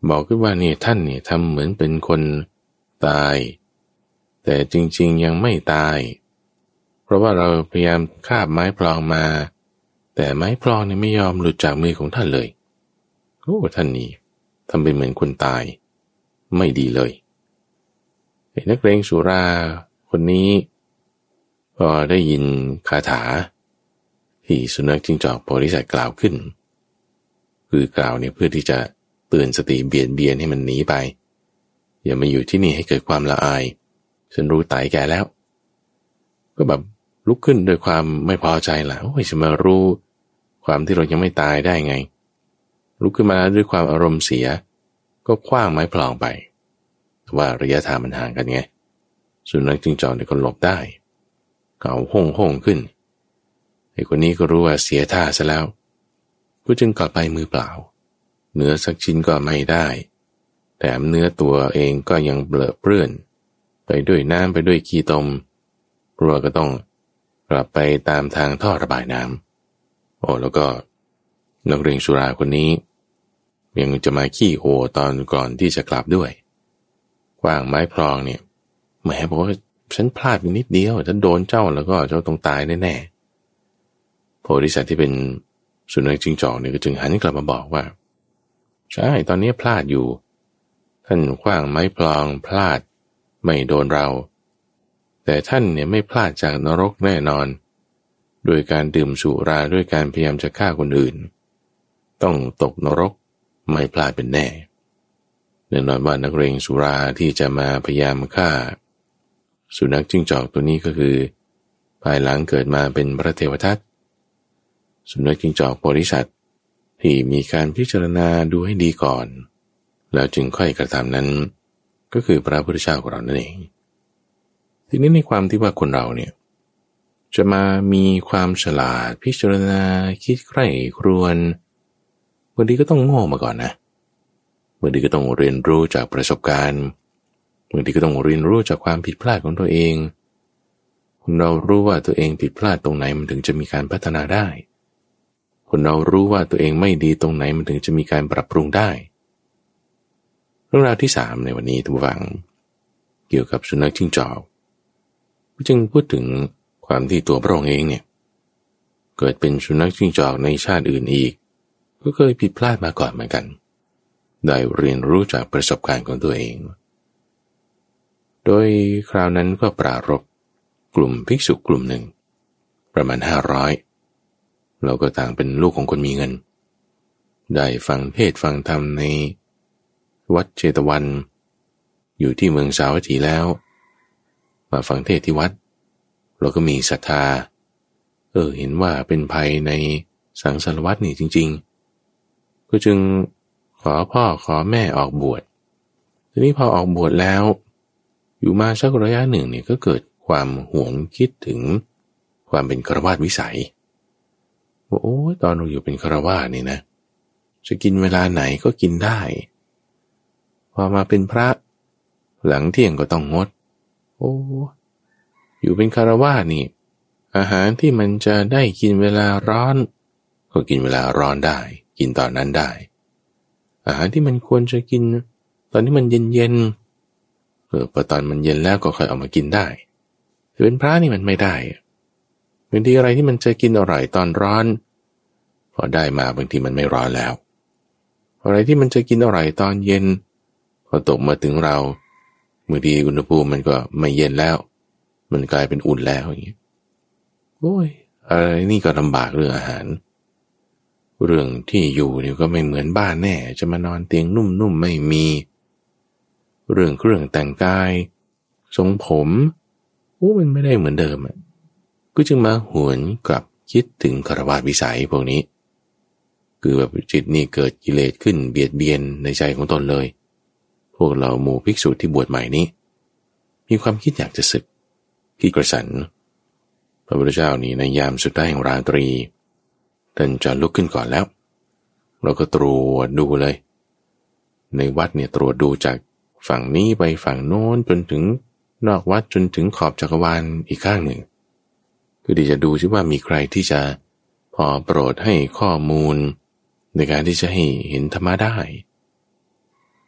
[SPEAKER 1] บอกขึ้นว่าเนี่ยท่านเนี่ยทำเหมือนเป็นคนตายแต่จริงๆยังไม่ตายเพราะว่าเราพยายามคาบไม้พลองมาแต่ไม้พลองเนี่ยไม่ยอมหลุดจากมือของท่านเลยโอ้ท่านนี่ทำเป็นเหมือนคนตายไม่ดีเลยนักเลงสุราคนนี้พอได้ยินคาถาที่สุนัขจิ้งจอกโพธิสัตว์กล่าวขึ้นคือกล่าวเนี่ยเพื่อที่จะเตือนสติเบียดเบียนให้มันหนีไปอย่ามาอยู่ที่นี่ให้เกิดความละอายฉันรู้ตายแก่แล้วก็แบบลุกขึ้นด้วยความไม่พอใจแหละโอ้ยจะมารู้ความที่เรายังไม่ตายได้ไงลุกขึ้นมาด้วยความอารมณ์เสียก็คว้างไม้พลองไปว่าระยะทางมันห่างกันไงสุนัขจิ้งจอกเนี่ยก็หลบได้เขาห้องห้องขึ้นไอ้คนนี้ก็รู้ว่าเสียท่าซะแล้วก็จึงกลับไปมือเปล่าเนื้อสักชิ้นก็ไม่ได้แถมเนื้อตัวเองก็ยังเปรอะเปื้อนไปด้วยน้ำไปด้วยขี้ตมเพราะว่าก็ต้องกลับไปตามทางท่อระบายน้ำโอ้แล้วก็นักเรียนสุราคนนี้ยังจะมาขี้โอตอนก่อนที่จะกลับด้วยกว้างไม้พลองเนี่ยแหมบอกว่าฉันพลาดไปนิดเดียวฉันโดนเจ้าแล้วก็เจ้าต้องตายแน่ๆโพธิสัตว์ที่เป็นสุนัขจิ้งจอกเนี่ยก็จึงหันกลับมาบอกว่าใช่ตอนนี้พลาดอยู่ท่านขว้างไม้พลองพลาดไม่โดนเราแต่ท่านเนี่ยไม่พลาดจากนรกแน่นอนโดยการดื่มสุราด้วยการพยายามจะฆ่าคนอื่นต้องตกนรกไม่พลาดเป็นแน่แน่นอนว่านักเลงสุราที่จะมาพยายามฆ่าสุนัขจิ้งจอกตัวนี้ก็คือภายหลังเกิดมาเป็นพระเทวทัตสุนัขจิ้งจอกโพธิสัตว์ที่มีการพิจารณาดูให้ดีก่อนแล้วจึงค่อยกระทำนั้นก็คือพระพุทธเจ้าของเรานั่นเองทีนี้ในความที่ว่าคนเราเนี่ยจะมามีความฉลาดพิจารณาคิดใคร่ครวญบางทีก็ต้องโง่มาก่อนนะบางทีก็ต้องเรียนรู้จากประสบการณ์บางทีก็ต้องเรียนรู้จากความผิดพลาดของตัวเองคนเรารู้ว่าตัวเองผิดพลาดตรงไหนมันถึงจะมีการพัฒนาได้คนเรารู้ว่าตัวเองไม่ดีตรงไหนมันถึงจะมีการปรับปรุงได้เรื่องราวที่สามในวันนี้ท่านผู้ฟังเกี่ยวกับสุนัขจิ้งจอกจึงพูดถึงความที่ตัวพระองค์เองเนี่ยเกิดเป็นสุนัขจิ้งจอกในชาติอื่นอีกก็เคยผิดพลาดมาก่อนเหมือนกันได้เรียนรู้จากประสบการณ์ของตัวเองโดยคราวนั้นก็ปรารภกลุ่มภิกษุกลุ่มหนึ่งประมาณห้าร้อยเราก็ต่างเป็นลูกของคนมีเงินได้ฟังเทศน์ฟังธรรมในวัดเชตวันอยู่ที่เมืองสาวัตถีแล้วมาฟังเทศน์ที่วัดเราก็มีศรัทธาเออเห็นว่าเป็นภัยในสังสารวัฏนี่จริงๆก็จึงขอพ่อขอแม่ออกบวชทีนี้พอออกบวชแล้วอยู่มาสักระยะหนึ่งเนี่ยก็เกิดความหวงคิดถึงความเป็นฆราวาสวิสัยว่าโอ้ตอนเราอยู่เป็นฆราวาสนี่นะจะกินเวลาไหนก็กินได้พอมาเป็นพระหลังเที่ยงก็ต้องงดโอ้อยู่เป็นฆราวาสนี่อาหารที่มันจะได้กินเวลาร้อนก็กินเวลาร้อนได้กินตอนนั้นได้อาหารที่มันควรจะกินตอนที่มันเย็นๆเออพอตอนมันเย็นแล้วก็ค่อยเอามากินได้แต่เป็นพระนี่มันไม่ได้บางทีอะไรที่มันจะกินอร่อยตอนร้อนพอได้มาบางทีมันไม่ร้อนแล้วอะไรที่มันจะกินอร่อยตอนเย็นพอตกมาถึงเราบางทีอุณหภูมิมันก็ไม่เย็นแล้วมันกลายเป็นอุ่นแล้วอย่างนี้โอ้ยอะไรนี่ก็ลำบากเรื่องอาหารเรื่องที่อยู่เนี่ยก็ไม่เหมือนบ้านแน่จะมานอนเตียงนุ่มๆไม่มีเรื่องเครื่องแต่งกายทรงผมโอ้มันไม่ได้เหมือนเดิมอ่ะก็จึงมาหวนกลับคิดถึงฆราวาสวิสัยพวกนี้คือแบบจิตนี่เกิดกิเลสขึ้นเบียดเบียนในใจของตนเลยพวกเราหมู่ภิกษุที่บวชใหม่นี้มีความคิดอยากจะศึกที่กระสันพระพุทธเจ้านี่ในยามสุดท้ายแห่งราตรีท่านจะลุกขึ้นก่อนแล้วเราก็ตรวจดูเลยในวัดเนี่ยตรวจดูจากฝั่งนี้ไปฝั่งโน้นจนถึงนอกวัดจนถึงขอบจักรวาลอีกข้างหนึ่งคือที่จะดูซิว่ามีใครที่จะพอโปรดให้ข้อมูลในการที่จะให้เห็นธรรมะได้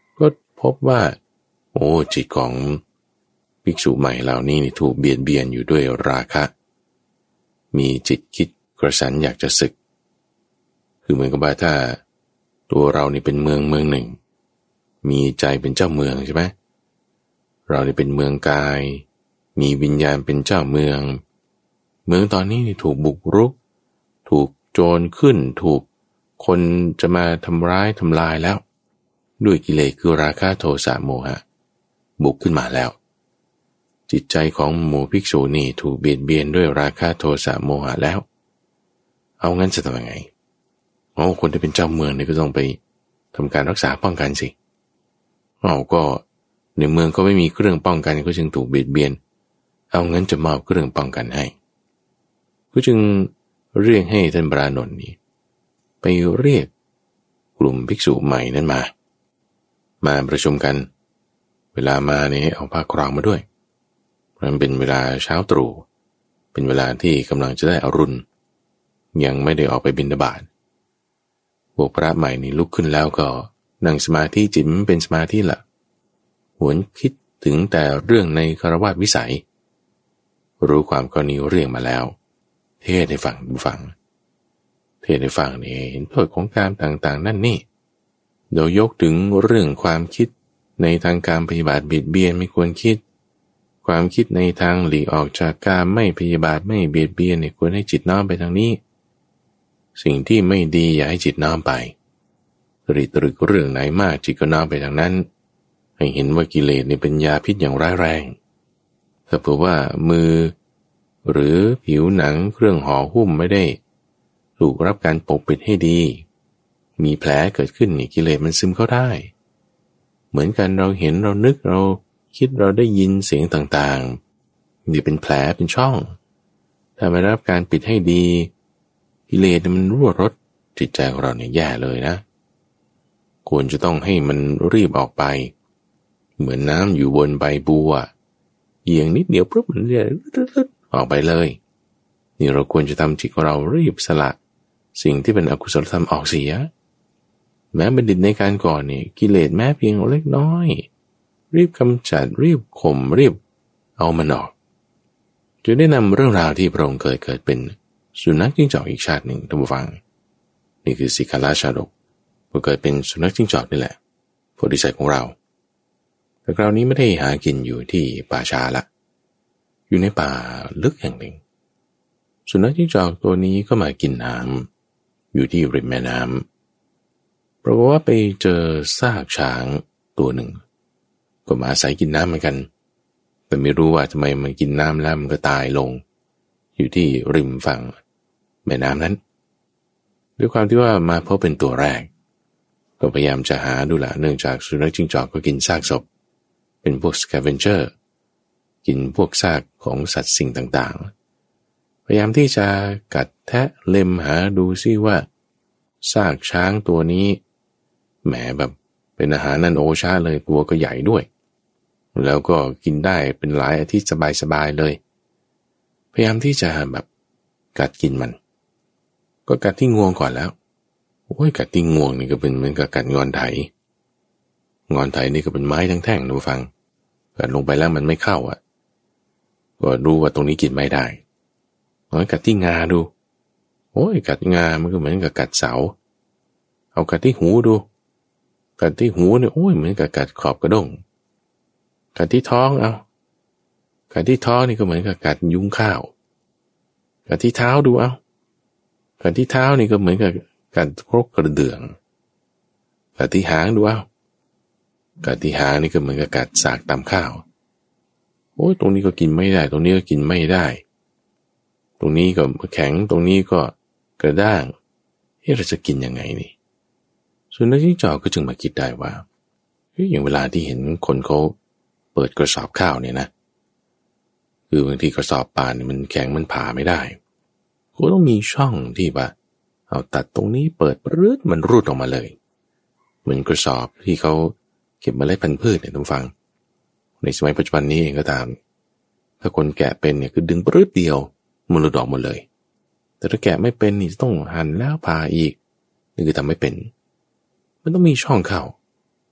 [SPEAKER 1] พบว่าโอ้จิตของภิกษุใหม่เหล่านี้นี่ถูกเบียดเบียนอยู่ด้วยราคะมีจิตคิดกระสันอยากจะสึกคือเหมือนกับว่าถ้าตัวเรานี่เป็นเมืองเมืองหนึ่งมีใจเป็นเจ้าเมืองใช่ไหมเรานี่เป็นเมืองกายมีวิญญาณเป็นเจ้าเมืองเมืองตอนนี้นี่ถูกบุกรุกถูกโจรขึ้นถูกคนจะมาทำร้ายทำลายแล้วด้วยกิเลสคือราคะโทสะโมหะบุกขึ้นมาแล้วจิตใจของหมู่ภิกษุนี่ถูกเบียดเบียนด้วยราคะโทสะโมหะแล้วเอางั้นจะทำยังไงอ๋อคนที่เป็นเจ้าเมืองนี่ก็ต้องไปทำการรักษาป้องกันสิเอาก็ในเมืองก็ไม่มีเครื่องป้องกันก็จึงถูกเบียดเบียนเอางั้นจะมอบเครื่องป้องกันให้ก็จึงเรียกให้ท่านพระอานนท์นี่ไปเรียกกลุ่มภิกษุใหม่นั้นมามาประชุมกันเวลามาเนี่ยเอาผ้าครองมาด้วยมันเป็นเวลาเช้าตรู่เป็นเวลาที่กำลังจะได้อรุณยังไม่ได้ออกไปบิณฑบาตพวกพระใหม่นี่ลุกขึ้นแล้วก็นั่งสมาธิจิตมันเป็นสมาธิละหวนคิดถึงแต่เรื่องในคฤหัสถ์วิสัยรู้ความกรณีเรื่องมาแล้วเทศให้ฟังดูฟังเทศให้ฟังนี่เห็นโทษของการต่างๆนั่นนี่โดยยกถึงเรื่องความคิดในทางการพยาบาทเบียดเบียนไม่ควรคิดความคิดในทางหลีกออกจากการไม่พยาบาทไม่เบียดเบียนเนี่ยควรให้จิตน้อมไปทางนี้สิ่งที่ไม่ดีอย่าให้จิตน้อมไปตรีตรึกเรื่องไหนมากจิตก็น้อมไปทางนั้นให้เห็นว่ากิเลสเนี่ยเป็นยาพิษอย่างร้ายแรงถ้าเผื่อว่ามือหรือผิวหนังเครื่องห่อหุ้มไม่ได้ถูกรับการปกปิดให้ดีมีแผลเกิดขึ้นนี่กิเลสมันซึมเข้าได้เหมือนกันเราเห็นเรานึกเราคิดเราได้ยินเสียงต่างๆนี่เป็นแผลเป็นช่องถ้าไม่รับการปิดให้ดีกิเลสมันรั่วรดจิตใจของเราเนี่ยแย่เลยนะควรจะต้องให้มันรีบออกไปเหมือนน้ำอยู่บนใบบัวเอียงนิดเดียวปุ๊บมันเนี่ยออกไปเลยนี่เราควรจะทำจิตของเรารีบสละสิ่งที่เป็นอกุศลธรรมออกเสียแม้บัณฑิตในการก่อนนี่กิเลสแม้เพียงเล็กน้อยรีบกำจัดรีบข่มรีบเอามันออกจะได้นำเรื่องราวที่พระองค์เคยเกิดเป็นสุนัขจิ้งจอกอีกชาติหนึ่งท่านผู้ฟังนี่คือสิกขาราชาดกก็เกิดเป็นสุนัขจิ้งจอกนี่แหละโพธิสัตว์ของเราแต่คราวนี้ไม่ได้หากินอยู่ที่ป่าช้าละอยู่ในป่าลึกแห่งหนึ่งสุนัขจิ้งจอกตัวนี้ก็มากินน้ำอยู่ที่ริมแม่น้ำเพราะว่าไปเจอซากช้างตัวหนึ่งก็มาอาศัยกินน้ำเหมือนกันแต่ไม่รู้ว่าทำไมมันกินน้ำแล้วมันก็ตายลงอยู่ที่ริมฝั่งแม่น้ำนั้นด้วยความที่ว่ามาพบเป็นตัวแรกก็พยายามจะหาดูละเนื่องจากสุนัขจิ้งจอกก็กินซากศพเป็นพวกสแคเวนเจอร์กินพวกซากของสัตว์สิ่งต่างๆพยายามที่จะกัดแทะเล็มหาดูซิว่าซากช้างตัวนี้แหมแบบเป็นอาหารนันโอชาเลยตัวก็ใหญ่ด้วยแล้วก็กินได้เป็นหลายอาทิตย์สบายๆเลยพยายามที่จะแบบกัดกินมันก็กัดที่งวงก่อนแล้วโอ้ยกัดที่งวงนี่ก็เป็นเหมือนกับกัดงอนไถงอนไถนี่ก็เป็นไม้ทั้งแท่งดูฟังกัดลงไปแล้วมันไม่เข้าอ่ะก็รู้ว่าตรงนี้กินไม่ได้ลองกัดที่งาดูโอ้ยกัดงามันก็เหมือนกับกัดเสาเอากัดที่หูดูกัดที่หูเนี่ยโอ้ยเหมือนกับกัดขอบกระด้งกัดที่ท้องเอากัดที่ท้องนี่ก็เหมือนกับกัดยุ้งข้าวกัดที่เท้าดูเอากัดที่เท้านี่ก็เหมือนกับกัดครกกระเดื่องกัดที่หางดูเอากัดที่หางนี่ก็เหมือนกับกัดสากตำข้าวโอ้ยตรงนี้ก็กินไม่ได้ตรงนี้ก็กินไม่ได้ตรงนี้ก็แข็งตรงนี้ก็กระด้างเฮ้ยเราจะกินยังไงนี่ส่วนนักจิ้งจอกก็จึงมาคิดได้ว่าเฮ้ยอย่างเวลาที่เห็นคนเขาเปิดกระสอบข้าวเนี่ยนะคือบางทีกระสอบป่านมันแข็งมันผ่าไม่ได้ก็ต้องมีช่องที่ว่าเอาตัดตรงนี้เปิดปรื้ดมันรูดออกมาเลยเหมือนกระสอบที่เขาเก็บเมล็ดพันธุ์พืชเนี่ยท่านฟังในสมัยปัจจุบันนี้เองก็ตามถ้าคนแกะเป็นเนี่ยคือดึงปรื้ดเดียวมันหลุดออกหมดเลยแต่ถ้าแกะไม่เป็นนี่ต้องหั่นแล้วผ่าอีกนี่คือทำไม่เป็นมันต้องมีช่องเข้า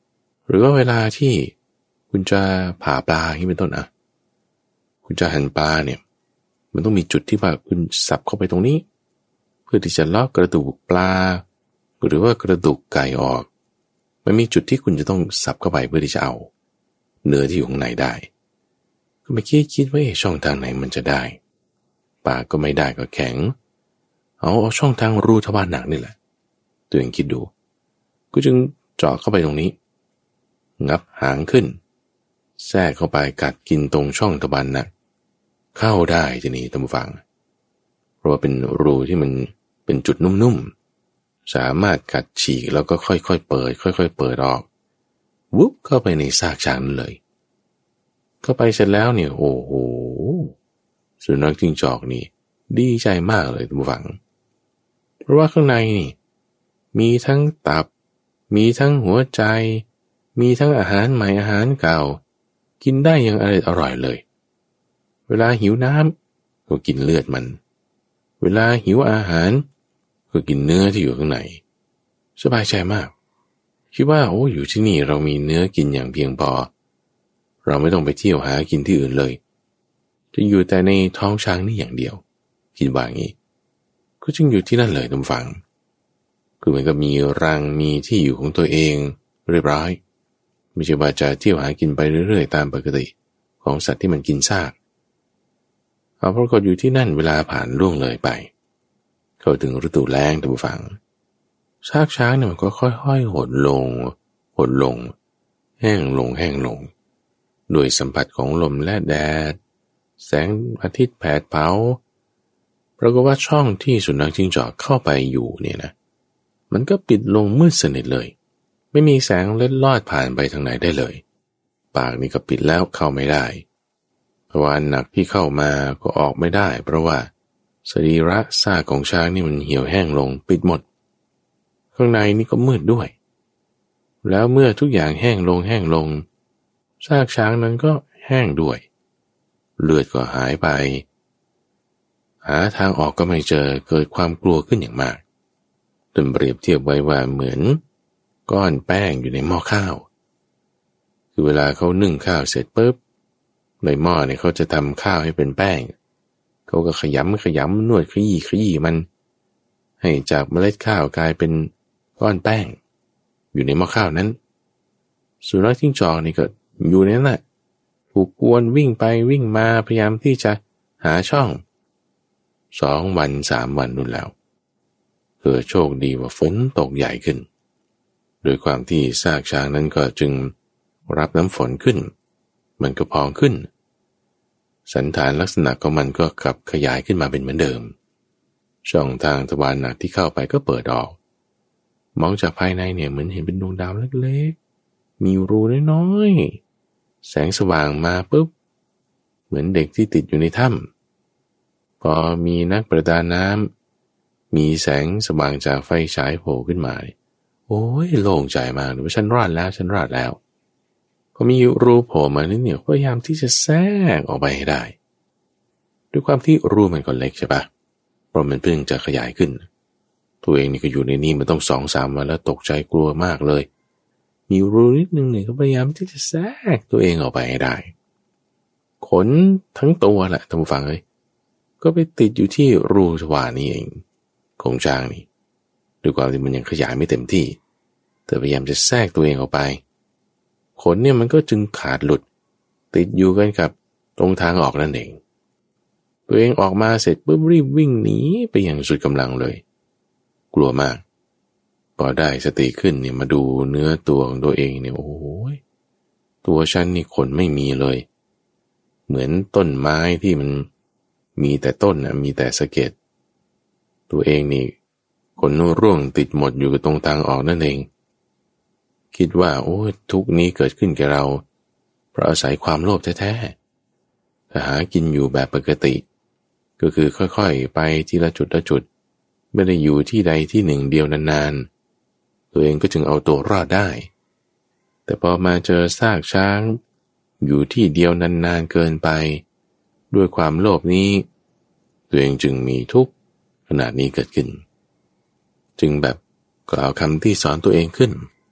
[SPEAKER 1] หรือว่าเวลาที่คุณจะผ่าปลาอย่างนี้เป็นต้นอ่ะคุณจะหั่นปลาเนี่ยมันต้องมีจุดที่ว่าคุณสับเข้าไปตรงนี้เพื่อที่จะลอกกระดูกปลาหรือว่ากระดูกไก่ออกมันมีจุดที่คุณจะต้องสับเข้าไปเพื่อที่จะเอาเนื้อที่อยู่ข้างในได้ก็ไม่คิดคิดว่าช่องทางไหนมันจะได้ปากก็ไม่ได้ก็แข็งเอาเอาช่องทางรูทวารหนักนี่แหละตัวเองคิดดูก็จึงเจาะเข้าไปตรงนี้งับหางขึ้นแทรกเข้าไปกัดกินตรงช่องทวารหนักเข้าได้ทีนี้ท่านผู้ฟังเพราะว่าเป็นรูที่มันเป็นจุดนุ่มๆสามารถกัดฉีกแล้วก็ค่อยๆเปิดค่อยๆเปิดออกวุบเข้าไปในซากช้างนั่นเลยเข้าไปเสร็จแล้วเนี่ยโอ้โหสุนัขจิ้งจอกนี่ดีใจมากเลยท่านผู้ฟังเพราะว่าข้างในนี่มีทั้งตับมีทั้งหัวใจมีทั้งอาหารใหม่อาหารเก่ากินได้อย่างอร่อยเลยเวลาหิวน้ำก็กินเลือดมันเวลาหิวอาหารก็กินเนื้อที่อยู่ข้างในสบายใจมากคิดว่าโอ้อยู่ที่นี่เรามีเนื้อกินอย่างเพียงพอเราไม่ต้องไปเที่ยวหากินที่อื่นเลยจะอยู่แต่ในท้องช้างนี่อย่างเดียวคิดว่างี้ก็จึงอยู่ที่นั่นเลยท่านฟังคือมันก็มีรังมีที่อยู่ของตัวเองเรียบร้อยไม่ใช่ว่าจะเที่ยวหากินไปเรื่อยๆตามปกติของสัตว์ที่มันกินซากเอาปรากฏอยู่ที่นั่นเวลาผ่านล่วงเลยไปเข้าถึงฤดูแล้งท่านผู้ฟังซากช้างเนี่ยมันก็ค่อยๆหดลงหดลงแห้งลงแห้งลงโดยสัมผัสของลมและแดดแสงอาทิตย์แผดเผาปรากฏว่าช่องที่สุนัขจิ้งจอกเข้าไปอยู่เนี่ยนะมันก็ปิดลงมืดสนิทเลยไม่มีแสงเล็ดลอดผ่านไปทางไหนได้เลยปากนี่ก็ปิดแล้วเข้าไม่ได้เพราะว่าหนักที่เข้ามาก็ออกไม่ได้เพราะว่าสรีระซากของช้างนี่มันเหี่ยวแห้งลงปิดหมดข้างในนี่ก็มืดด้วยแล้วเมื่อทุกอย่างแห้งลงแห้งลงซากช้างนั้นก็แห้งด้วยเลือดก็หายไปหาทางออกก็ไม่เจอเกิดความกลัวขึ้นอย่างมากจนเปรียบเทียบไว้ว่าเหมือนก้อนแป้งอยู่ในหม้อข้าวคือเวลาเขานึ่งข้าวเสร็จปุ๊บในหม้อเนี่ยเขาจะทำข้าวให้เป็นแป้งเขาก็ขยำขยำนวดขยี้ขยี้มันให้จากเมล็ดข้าวกลายเป็นก้อนแป้งอยู่ในหม้อข้าวนั้นสุนัขจิ้งจอกนี่ก็อยู่ในนั้นแหละถูกกวนวิ่งไปวิ่งมาพยายามที่จะหาช่องสองวันสามวันนู่นแล้วเกิดโชคดีว่าฝนตกใหญ่ขึ้นโดยความที่ซากช้างนั้นก็จึงรับน้ำฝนขึ้นมันก็พองขึ้นสันฐานลักษณะของมันก็กลับขยายขึ้นมาเป็นเหมือนเดิมช่องทางทวารหนักที่เข้าไปก็เปิดออกมองจากภายในเนี่ยเหมือนเห็นเป็นดวงดาวเล็กๆมีรูน้อยๆแสงสว่างมาปุ๊บเหมือนเด็กที่ติดอยู่ในถ้ำพอมีนักประดาน้ำมีแสงสว่างจากไฟฉายโผล่ขึ้นมาโอ้ยโล่งใจมากเลยว่าฉันรอดแล้วฉันรอดแล้วพอมีรูโผล่มานี่เนี่ยพยายามที่จะแทรกออกไปให้ได้ด้วยความที่รูมันก็เล็กใช่ปะเพราะมันเพิ่งจะขยายขึ้นตัวเองนี่ก็อยู่ในนี้มันต้องสองสามวันแล้วตกใจกลัวมากเลยมีรูนิดนึงเนี่ยก็พยายามที่จะแทรกตัวเองออกไปให้ได้ขนทั้งตัวแหละท่านผู้ฟังเอ้ยก็ไปติดอยู่ที่รูทวารนี่เองของช้างนี่ด้วยความที่มันยังขยายไม่เต็มที่แต่พยายามจะแทรกตัวเองออกไปขนเนี่ยมันก็จึงขาดหลุดติดอยู่กันกับตรงทางออกนั่นเองตัวเองออกมาเสร็จปุ๊บรีบวิ่งหนีไปอย่างสุดกำลังเลยกลัวมากพอได้สติขึ้นเนี่ยมาดูเนื้อตัวของตัวเองเนี่ยโอ้ยตัวฉันนี่ขนไม่มีเลยเหมือนต้นไม้ที่มันมีแต่ต้นนะมีแต่สะเก็ดตัวเองนี่ขนร่วงติดหมดอยู่กับตรงทางออกนั่นเองคิดว่าโอ้ทุกนี้เกิดขึ้นแก่เราเพราะอาศัยความโลภแท้ๆถ้าหากินอยู่แบบปกติก็คือค่อยๆไปทีละจุดละจุดไม่ได้อยู่ที่ใดที่หนึ่งเดียวนานๆตัวเองก็จึงเอาตัวรอดได้แต่พอมาเจอซากช้างอยู่ที่เดียวนานๆเกินไปด้วยความโลภนี้ตัวเองจึงมีทุกข์ขนาดนี้เกิดขึ้นจึงแบบกล่าวคำที่สอนตัวเองขึ้น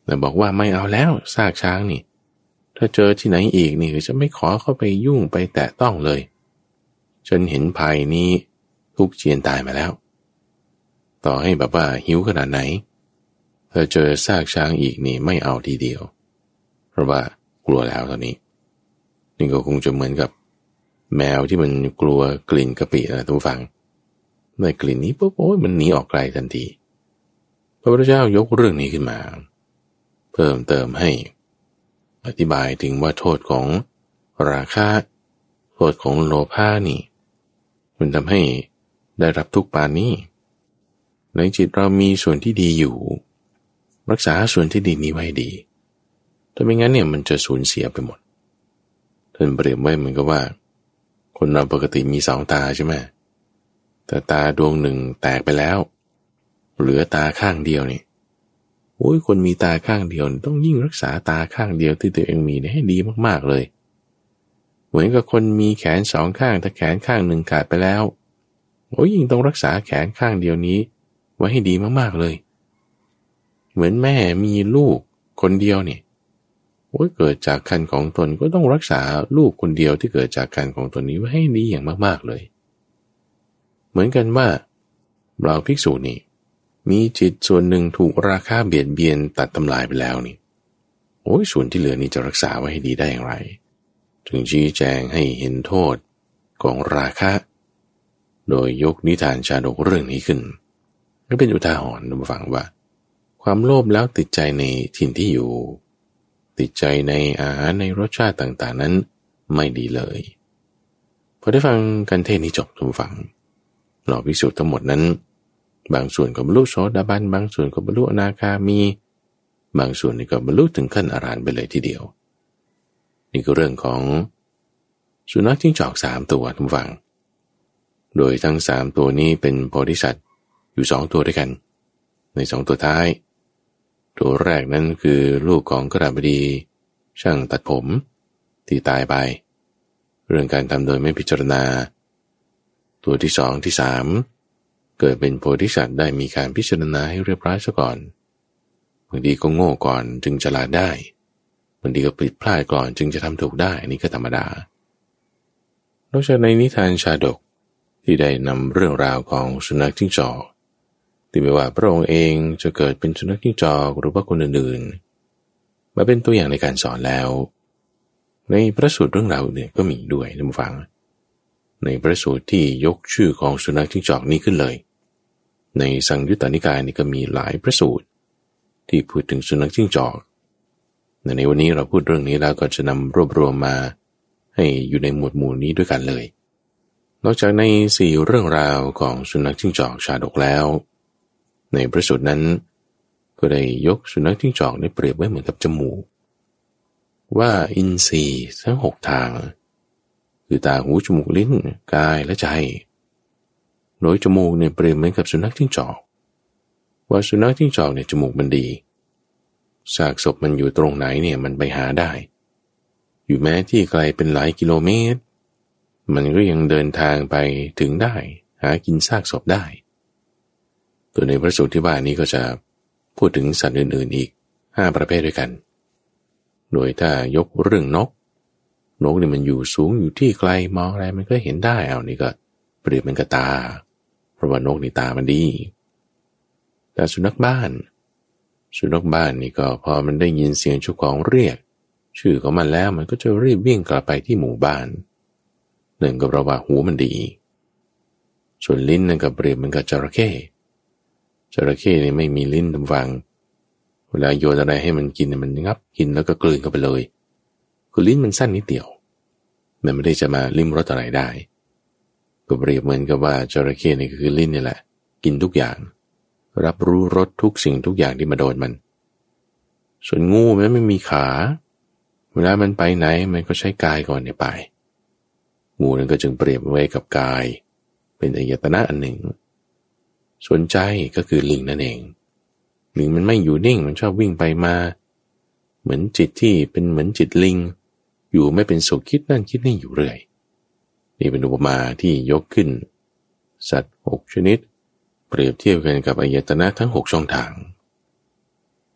[SPEAKER 1] แต่บอกว่าไม่เอาแล้วซากช้างนี่ถ้าเจอที่ไหนอีกนี่จะไม่ขอเข้าไปยุ่งไปแตะต้องเลยฉันเห็นภัยนี้ทุกเจียนตายมาแล้วต่อให้แบบว่าหิวขนาดไหนถ้าเจอซากช้างอีกนี่ไม่เอาทีเดียวเพราะว่ากลัวแล้วตอนนี้นี่ก็คงจะเหมือนกับแมวที่มันกลัวกลิ่นกะปินะท่านผู้ฟังในกลิ่นนี้ปุ๊บโอ้ยมันหนีออกไกลทันทีพระพุทธเจ้ายกเรื่องนี้ขึ้นมาเพิ่มเติมให้อธิบายถึงว่าโทษของราคะโทษของโลภะนี่มันทำให้ได้รับทุกข์ปานนี้ในจิตเรามีส่วนที่ดีอยู่รักษาส่วนที่ดีนี้ไว้ดีถ้าไม่งั้นเนี่ยมันจะสูญเสียไปหมดท่านเปรียบไว้เหมือนกับว่าคนเราปกติมีสองตาใช่ไหมแต่ตาดวงหนึ่งแตกไปแล้วเหลือตาข้างเดียวนี่โอ้ยคนมีตาข้างเดียวต้องยิ่งรักษาตาข้างเดียวที่ตัวเองมีให้ดีมากๆเลยเหมือนกับคนมีแขนสองข้างแต่แขนข้างหนึ่งขาดไปแล้วโอ้ยยิ่งต้องรักษาแขนข้างเดียวนี้ไว้ให้ดีมากๆเลยเหมือนแม่มีลูกคนเดียวนี่โอ้ยเกิดจากครรภ์ของตนก็ต้องรักษาลูกคนเดียวที่เกิดจากครรภ์ของตนนี้ไว้ให้ดีอย่างมากๆเลยเหมือนกันว่าเราภิกษุนี่มีจิตส่วนหนึ่งถูกราคะเบียดเบียนตัดทำลายไปแล้วนี่โอ้ยส่วนที่เหลือนี่จะรักษาไว้ให้ดีได้อย่างไรจึงชี้แจงให้เห็นโทษของราคะโดยยกนิทานชาดกเรื่องนี้ขึ้นก็เป็นอุทาหรณ์มาฟังว่าความโลภแล้วติดใจในถิ่นที่อยู่ติดใจในอาหารในรสชาติต่างๆนั้นไม่ดีเลยพอได้ฟังกันเทศนี้จบทุกฝังเหล่าภิกษุทั้งหมดนั้นบางส่วนก็บรรลุโสดาบันบางส่วนก็บรรลุอนาคามีบางส่วนนี่ก็บรรลุถึงขั้นอรหันต์ไปเลยทีเดียวนี่ก็เรื่องของสุนัขจิ้งจอกสามตัวทุกฝังโดยทั้งสามตัวนี้เป็นโพธิสัตว์อยู่สองตัวด้วยกันในสองตัวท้ายตัวแรกนั้นคือลูกของกฤหบดีช่างตัดผมที่ตายไปเรื่องการทำโดยไม่พิจารณาตัวที่สองที่สามเกิดเป็นโพธิสัตว์ได้มีการพิจารณาให้เรียบร้อยซะก่อนบางทีก็โง่ก่อนจึงฉลาดได้บางทีก็ผิดพลาดก่อนจึงจะทำถูกได้อันนี้ก็ธรรมดานอกจากในนิทานชาดกที่ได้นำเรื่องราวของสุนัขจิ้งจอกที่ไม่ว่าพระองค์เองจะเกิดเป็นสุนัขจิ้งจอกหรือว่าคนอื่นๆมาเป็นตัวอย่างในการสอนแล้วในพระสูตรเรื่องราวอื่นก็มีด้วยท่านผู้ฟังในพระสูตรที่ยกชื่อของสุนัขจิ้งจอกนี้ขึ้นเลยในสังยุตตนิกายนี่ก็มีหลายพระสูตรที่พูดถึงสุนัขจิ้งจอกในวันนี้เราพูดเรื่องนี้แล้วก็จะนำรวบรวมมาให้อยู่ในหมวดหมู่นี้ด้วยกันเลยนอกจากในสี่เรื่องราวของสุนัขจิ้งจอกชาดกแล้วในพระสูตรนั้นก็ได้ยกสุนัขจิ้งจอกได้เปรียบไว้เหมือนกับจมูกว่าอินทรีย์ทั้งหกทางคือตาหูจมูกลิ้นกายและใจโดยจมูกเนี่ยเปรียบเหมือนกับสุนัขจิ้งจอกว่าสุนัขจิ้งจอกเนี่ยจมูกมันดีซากศพมันอยู่ตรงไหนเนี่ยมันไปหาได้อยู่แม้ที่ไกลเป็นหลายกิโลเมตรมันก็ยังเดินทางไปถึงได้หากินซากศพได้ตัวในพระสูตรที่ว่านี้ก็จะพูดถึงสัตว์อื่นๆอีกห้าประเภทด้วยกันโดยถ้ายกเรื่องนกนกเนี่ยมันอยู่สูงอยู่ที่ไกลมองอะไรมันก็เห็นได้เอานี่ก็เปรียบเหมือนกับตาเพราะว่านกนี่ตามันดีแต่สุนัขบ้านสุนัขบ้านนี่ก็พอมันได้ยินเสียงเจ้าของเรียกชื่อของมันแล้วมันก็จะรีบวิ่งกลับไปที่หมู่บ้านหนึ่งก็เพราะว่าหูมันดีส่วนลิ้นนั่นก็เปรียบเหมือนกับจระเข้จระเข้นี่ไม่มีลิ้นทำฟังเวลาโยนอะไรให้มันกินมันงับกินแล้วก็กลืนเข้าไปเลยคือลิ้นมันสั้นนิดเดียวมันไม่ได้จะมาลิ้มรสอะไรได้ก็เปรียบเหมือนกับว่าจระเข้นี่คือลิ้นนี่แหละกินทุกอย่างรับรู้รสทุกสิ่งทุกอย่างที่มาโดนมันส่วนงูมันไม่มีขาเวลามันไปไหนมันก็ใช้กายก่อนเนี่ยไปงูนั้นก็จึงเปรียบไว้กับกายเป็นอายตนะอันหนึ่งส่วนใจก็คือลิงนั่นเองลิงมันไม่อยู่นิ่งมันชอบวิ่งไปมาเหมือนจิตที่เป็นเหมือนจิตลิงอยู่ไม่เป็นสุขคิดนั่นคิดนี่อยู่เรื่อยนี่เป็นอุปมาที่ยกขึ้นสัตว์หกชนิดเปรียบเทียบกันกับอายตนะทั้งหกช่องทาง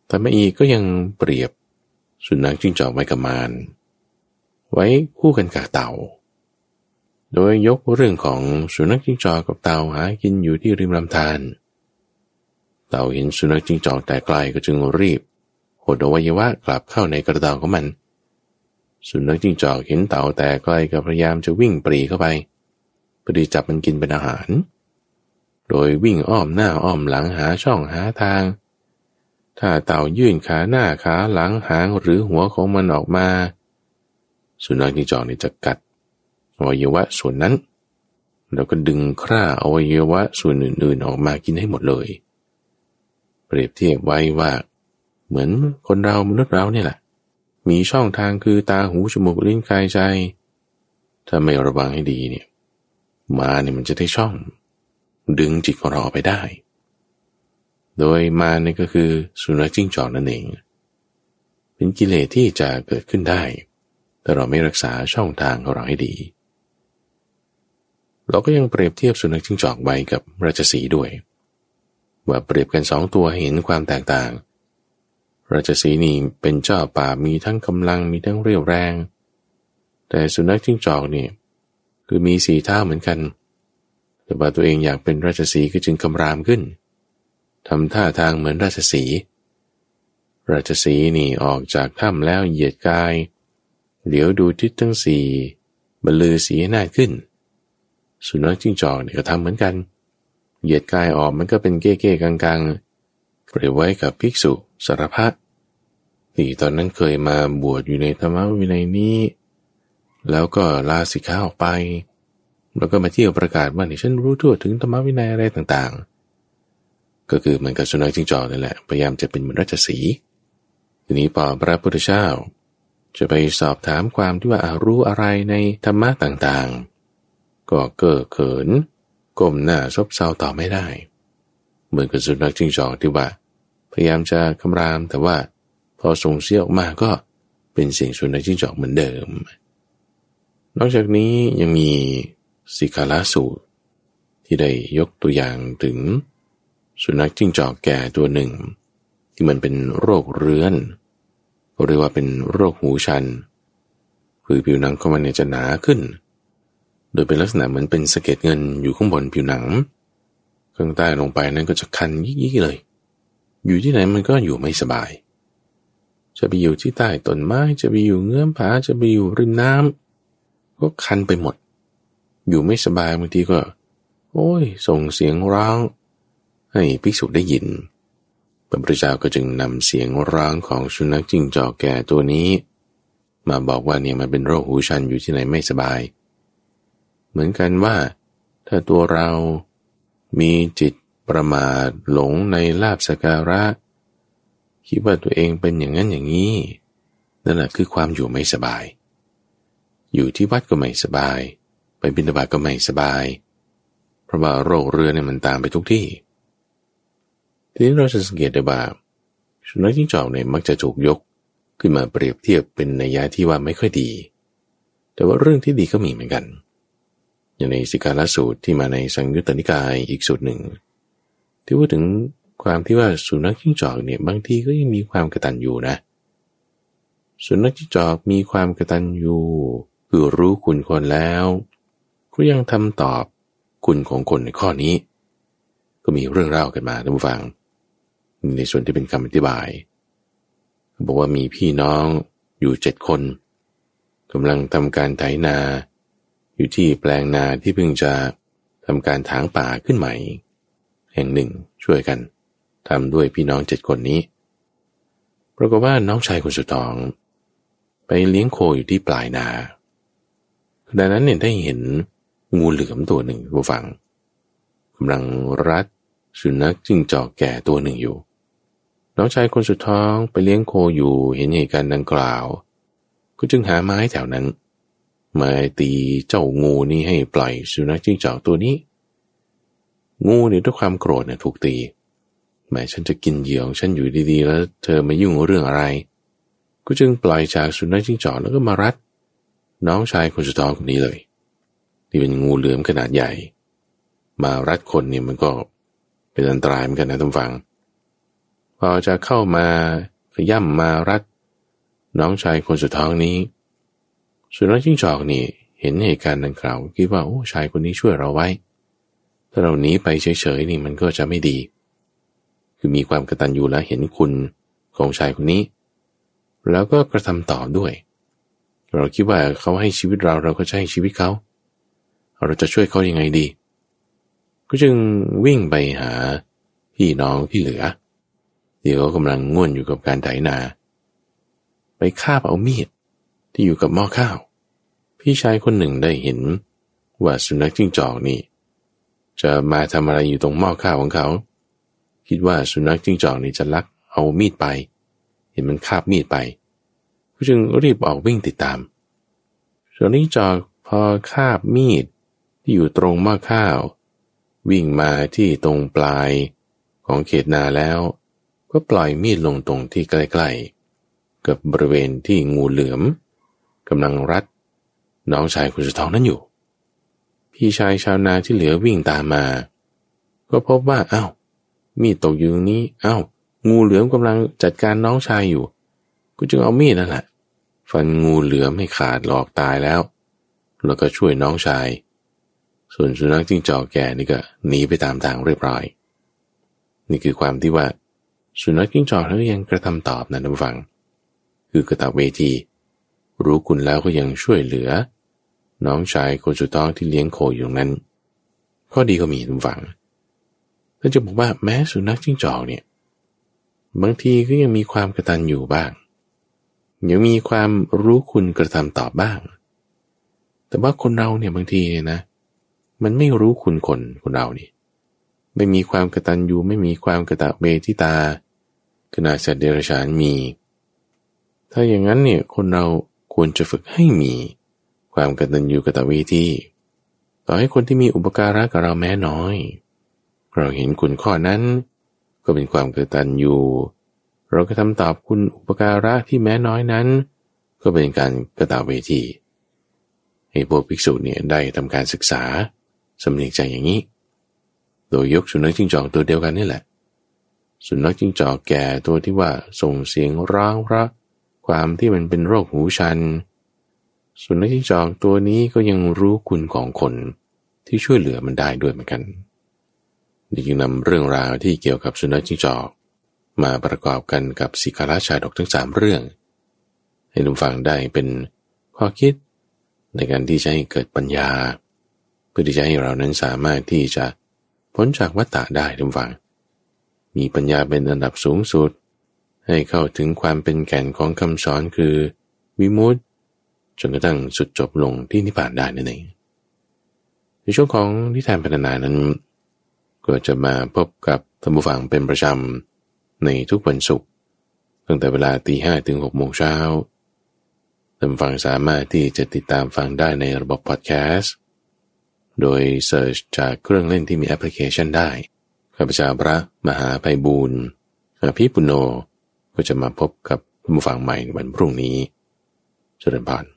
[SPEAKER 1] แต่มาอีกก็ยังเปรียบสุนัขจิ้งจอกไว้กับมารไว้คู่กันกับเต่าโดยยกเรื่องของสุนัขจิ้งจอกกับเต่าหากินอยู่ที่ริมลำธารเต่าเห็นสุนัขจิ้งจอกแต่ไกลก็จึงรีบหดอวัยวะกลับเข้าในกระดองของมันสุนัขจิ้งจอกเห็นเต่าแต่ไกลก็พยายามจะวิ่งปรีเข้าไปเพื่อจับมันกินเป็นอาหารโดยวิ่งอ้อมหน้าอ้อมหลังหาช่องหาทางถ้าเต่ายื่นขาหน้าขาหลังหางหรือหัวของมันออกมาสุนัขจิ้งจอกนี่จะกัดอวัยวะส่วนนั้นแล้วก็ดึงคร่าอวัยวะส่วนอื่นๆออกมากินให้หมดเลยเปรียบเทียบไว้ว่าเหมือนคนเรามนุษย์เราเนี่ยแหละมีช่องทางคือตาหูจมูกลิ้นกายใจถ้าไม่ระวังให้ดีเนี่ยมาเนี่ยมันจะได้ช่องดึงจิตของเราออกไปได้โดยมาเนี่ยก็คือสุนัขจิ้งจอกนั่นเองเป็นกิเลสที่จะเกิดขึ้นได้แต่เราไม่รักษาช่องทางของเราให้ดีเราก็ยังเปรียบเทียบสุนัขจิ้งจอกไว้กับราชสีห์ด้วยว่าเปรียบกันสองตัวเห็นความแตกต่างราชสีห์นี่เป็นเจ้าป่ามีทั้งกำลังมีทั้งเรี่ยวแรงแต่สุนัขจิ้งจอกนี่คือมีสีเท้าเหมือนกันแต่ว่าตัวเองอยากเป็นราชสีห์ก็จึงคำรามขึ้นทำท่าทางเหมือนราชสีห์ราชสีห์นี่ออกจากถ้ำแล้วเหยียดกายเดี๋ยวดูทิศทั้งสี่บรรลือสีหน้าขึ้นสุนัขจิ้งจอกนี่ก็ทำเหมือนกันเหยียดกายออกมันก็เป็นเก้เก้กังๆเปรียบไว้กับภิกษุสารพัดที่ตอนนั้นเคยมาบวชอยู่ในธรรมวินัยนี้แล้วก็ลาสิกขาออกไปแล้วก็มาเที่ยวประกาศว่านี่ฉันรู้ทั่วถึงธรรมวินัยอะไรต่างๆก็คือเหมือนกับสุนัขจิ้งจอกนั่นแหละพยายามจะเป็นเหมือนราชสีห์ทีนี้พอพระพุทธเจ้าจะไปสอบถามความที่ว่ารู้อะไรในธรรมะต่างๆก็เก้อเขินก้มหน้าซบเซาต่อไม่ได้เหมือนกับสุนัขจิ้งจอกที่ว่าพยายามจะคำรามแต่ว่าพอส่งเสียงออกมาก็เป็นเสียงสุนัขจิ้งจอกเหมือนเดิมนอกจากนี้ยังมีสิกขาลสูตรที่ได้ยกตัวอย่างถึงสุนัขจิ้งจอกแก่ตัวหนึ่งที่มันเป็นโรคเรื้อนเรียกว่าเป็นโรคหูชันคือผิวหนังของมันเนี่ยจะหนาขึ้นโดยเป็นลักษณะเหมือนเป็นสะเก็ดเงินอยู่ข้างบนผิวหนังข้างใต้ลงไปนั้นก็จะคันยิ่งๆเลยอยู่ที่ไหนมันก็อยู่ไม่สบายจะไปอยู่ที่ใต้ต้นไม้จะไปอยู่เงื้อมผาจะไปอยู่ริมน้ำก็คันไปหมดอยู่ไม่สบายบางทีก็โอ้ยส่งเสียงร้องให้ภิกษุได้ยินพระพุทธเจ้าก็จึงนำเสียงร้องของสุนัขจิ้งจอกแก่ตัวนี้มาบอกว่าเนี่ยมันเป็นโรคหูชันอยู่ที่ไหนไม่สบายเหมือนกันว่าถ้าตัวเรามีจิตประมาทหลงในลาภสักการะคิดว่าตัวเองเป็นอย่างนั้นอย่างนี้นั่นแหละคือความอยู่ไม่สบายอยู่ที่วัดก็ไม่สบายไปบิณฑบาตก็ไม่สบายเพราะว่าโรคเรื้อนเนี่ยมันตามไปทุกที่ทีนี้เราจะสังเกตได้ว่าสุนัขจิ้งจอกเนี่ยมักจะถูกยกขึ้นมาเปรียบเทียบเป็นนัยยะที่ว่าไม่ค่อยดีแต่ว่าเรื่องที่ดีก็มีเหมือนกันอย่างในสิกขาลสูตรที่มาในสังยุตตนิกายอีกสูตรหนึ่งที่พูดถึงความที่ว่าสุนัขจิ้งจอกเนี่ยบางทีก็ยังมีความกตัญญูนะสุนัขจิ้งจอกมีความกตัญญูคือรู้คุณคนแล้วก็ยังทำตอบคุณของคนในข้อนี้ก็มีเรื่องเล่ากันมาท่านผู้ฟังในส่วนที่เป็นคำอธิบายบอกว่ามีพี่น้องอยู่เจ็ดคนกำลังทำการไถนาอยู่ที่แปลงนาที่เพิ่งจะทำการถางป่าขึ้นใหม่แห่งหนึ่งช่วยกันทำด้วยพี่น้องเจ็ดคนนี้ปรากฏว่าน้องชายคนสุดท้องไปเลี้ยงโคอยู่ที่ปลายนาดังนั้นเนี่ยได้เห็นงูเหลือมตัวหนึ่งผู้ฟังกำลังรัดสุนัขจิ้งจอกแก่ตัวหนึ่งอยู่น้องชายคนสุดท้องไปเลี้ยงโคอยู่เห็นเหตุการณ์ดังกล่าวก็จึงหาไม้แถวนั้นมาตีเจ้างูนี่ให้ปล่อยสุนัขจิ้งจอกตัวนี้งูเนี่ยด้วยความโกรธเนี่ยถูกตีแม้ฉันจะกินเหยื่อของฉันอยู่ดีๆแล้วเธอมายุ่งเรื่องอะไรก็จึงปล่อยจากสุนัขจิ้งจอกแล้วก็มารัดน้องชายคนสุดท้องคนนี้เลยที่เป็นงูเหลือมขนาดใหญ่มารัดคนเนี่ยมันก็เป็นอันตรายเหมือนกันนะท่านฟังพอจะเข้ามาขย่ำมารัดน้องชายคนสุดท้องนี้สุนัขจิ้งจอกนี่เห็นเหตุการณ์ดังกล่าวคิดว่าโอ้ชายคนนี้ช่วยเราไว้ถ้าเราหนีไปเฉยๆนี่มันก็จะไม่ดีคือมีความกตัญญูและเห็นคุณของชายคนนี้แล้วก็กระทำตอบด้วยเราคิดว่าเขาให้ชีวิตเราเราก็จะให้ชีวิตเขาเราจะช่วยเขายังไงดีก็จึงวิ่งไปหาพี่น้องที่เหลือที่เขากำลังง่วนอยู่กับการไถนาไปคาบเอามีดที่อยู่กับหม้อข้าวพี่ชายคนหนึ่งได้เห็นว่าสุนัขจิ้งจอกนี่จะมาทำอะไรอยู่ตรงหม้อข้าวของเขาคิดว่าสุนัขจิ้งจอกนี่จะลักเอามีดไปเห็นมันคาบมีดไปก็จึงรีบออกวิ่งติดตามสุนัขจิ้งจอกพอคาบมีดที่อยู่ตรงหม้อข้าววิ่งมาที่ตรงปลายของเขตนาแล้วก็ปล่อยมีดลงตรงที่ใกล้ๆกับบริเวณที่งูเหลือมกำลังรัดน้องชายคนสุดท้องนั้นอยู่พี่ชายชาวนาที่เหลือวิ่งตามมาก็พบว่าอ้าวมีดตกอยู่ตรงนี้อ้าวงูเหลือมกำลังจัดการน้องชายอยู่ก็จึงเอามีดนั่นแหละฟันงูเหลือมให้ขาดหลอกตายแล้วแล้วก็ช่วยน้องชายส่วนสุนัขจิ้งจอกแก่นี่ก็หนีไปตามทางเรียบร้อยนี่คือความที่ว่าสุนัขจิ้งจอกแล้วยังกระทำตอบนะท่านผู้ฟังคือกตเวทีรู้คุณแล้วก็ยังช่วยเหลือน้องชายคนสุดท้องที่เลี้ยงโคอยู่นั้นข้อดีก็มีท่านผู้ฟังท่านจะบอกว่าแม้สุนัขจิ้งจอกเนี่ยบางทีก็ยังมีความกตัญญูบ้างยังมีความรู้คุณกระทำตอบบ้างแต่ว่าคนเราเนี่ยบางทีนะมันไม่รู้คุณคนคนเรานี่ไม่มีความกตัญญูไม่มีความกตเวทิตาขณะสัตว์เดรัจฉานมีถ้าอย่างนั้นเนี่ยคนเราควรจะฝึกให้มีความกตัญญูกตเวทีต่อให้คนที่มีอุปการะกับเราแม้น้อยเราเห็นคุณข้อนั้นก็เป็นความกตัญญูเราก็ทำตอบคุณอุปการะที่แม้น้อยนั้นก็เป็นการกตเวทีให้พวกภิกษุเนี่ยได้ทำการศึกษาสำเนียกใจอย่างนี้โดยยกสุนัขจิ้งจอกตัวเดียวกันนี่แหละสุนัขจิ้งจอกแก่ตัวที่ว่าส่งเสียงร้องเพราะความที่มันเป็นโรคหูชันสุนัขจิ้งจอกตัวนี้ก็ยังรู้คุณของคนที่ช่วยเหลือมันได้ด้วยเหมือนกันนี่จึงนำเรื่องราวที่เกี่ยวกับสุนัขจิ้งจอกมาประกอบกันกับสิกขาราชาดกทั้งสามเรื่องให้ทุกฟังได้เป็นข้อคิดในการที่จะให้เกิดปัญญาเพื่อที่จะให้เรานั้นสามารถที่จะพ้นจากวัฏฏะได้ทุกฟังมีปัญญาเป็นอันดับสูงสุดให้เข้าถึงความเป็นแก่นของคำสอนคือวิมุตติจนกระทั่งสุดจบลงที่นิพพานได้นั่นเองในช่วงของนิทานพัฒนานั้นก็จะมาพบกับท่านผู้ฟังเป็นประจำในทุกวันศุกร์ตั้งแต่เวลาตีห้าถึงหกโมงเช้าท่านผู้ฟังสามารถที่จะติดตามฟังได้ในระบบพอดแคสต์โดยเสิร์ชจากเครื่องเล่นที่มีแอปพลิเคชันได้ข้าพเจ้าพระมหาไพบูลย์อภิปุโนก็จะมาพบกับท่านผู้ฟังใหม่ในวันพรุ่งนี้เจริญพร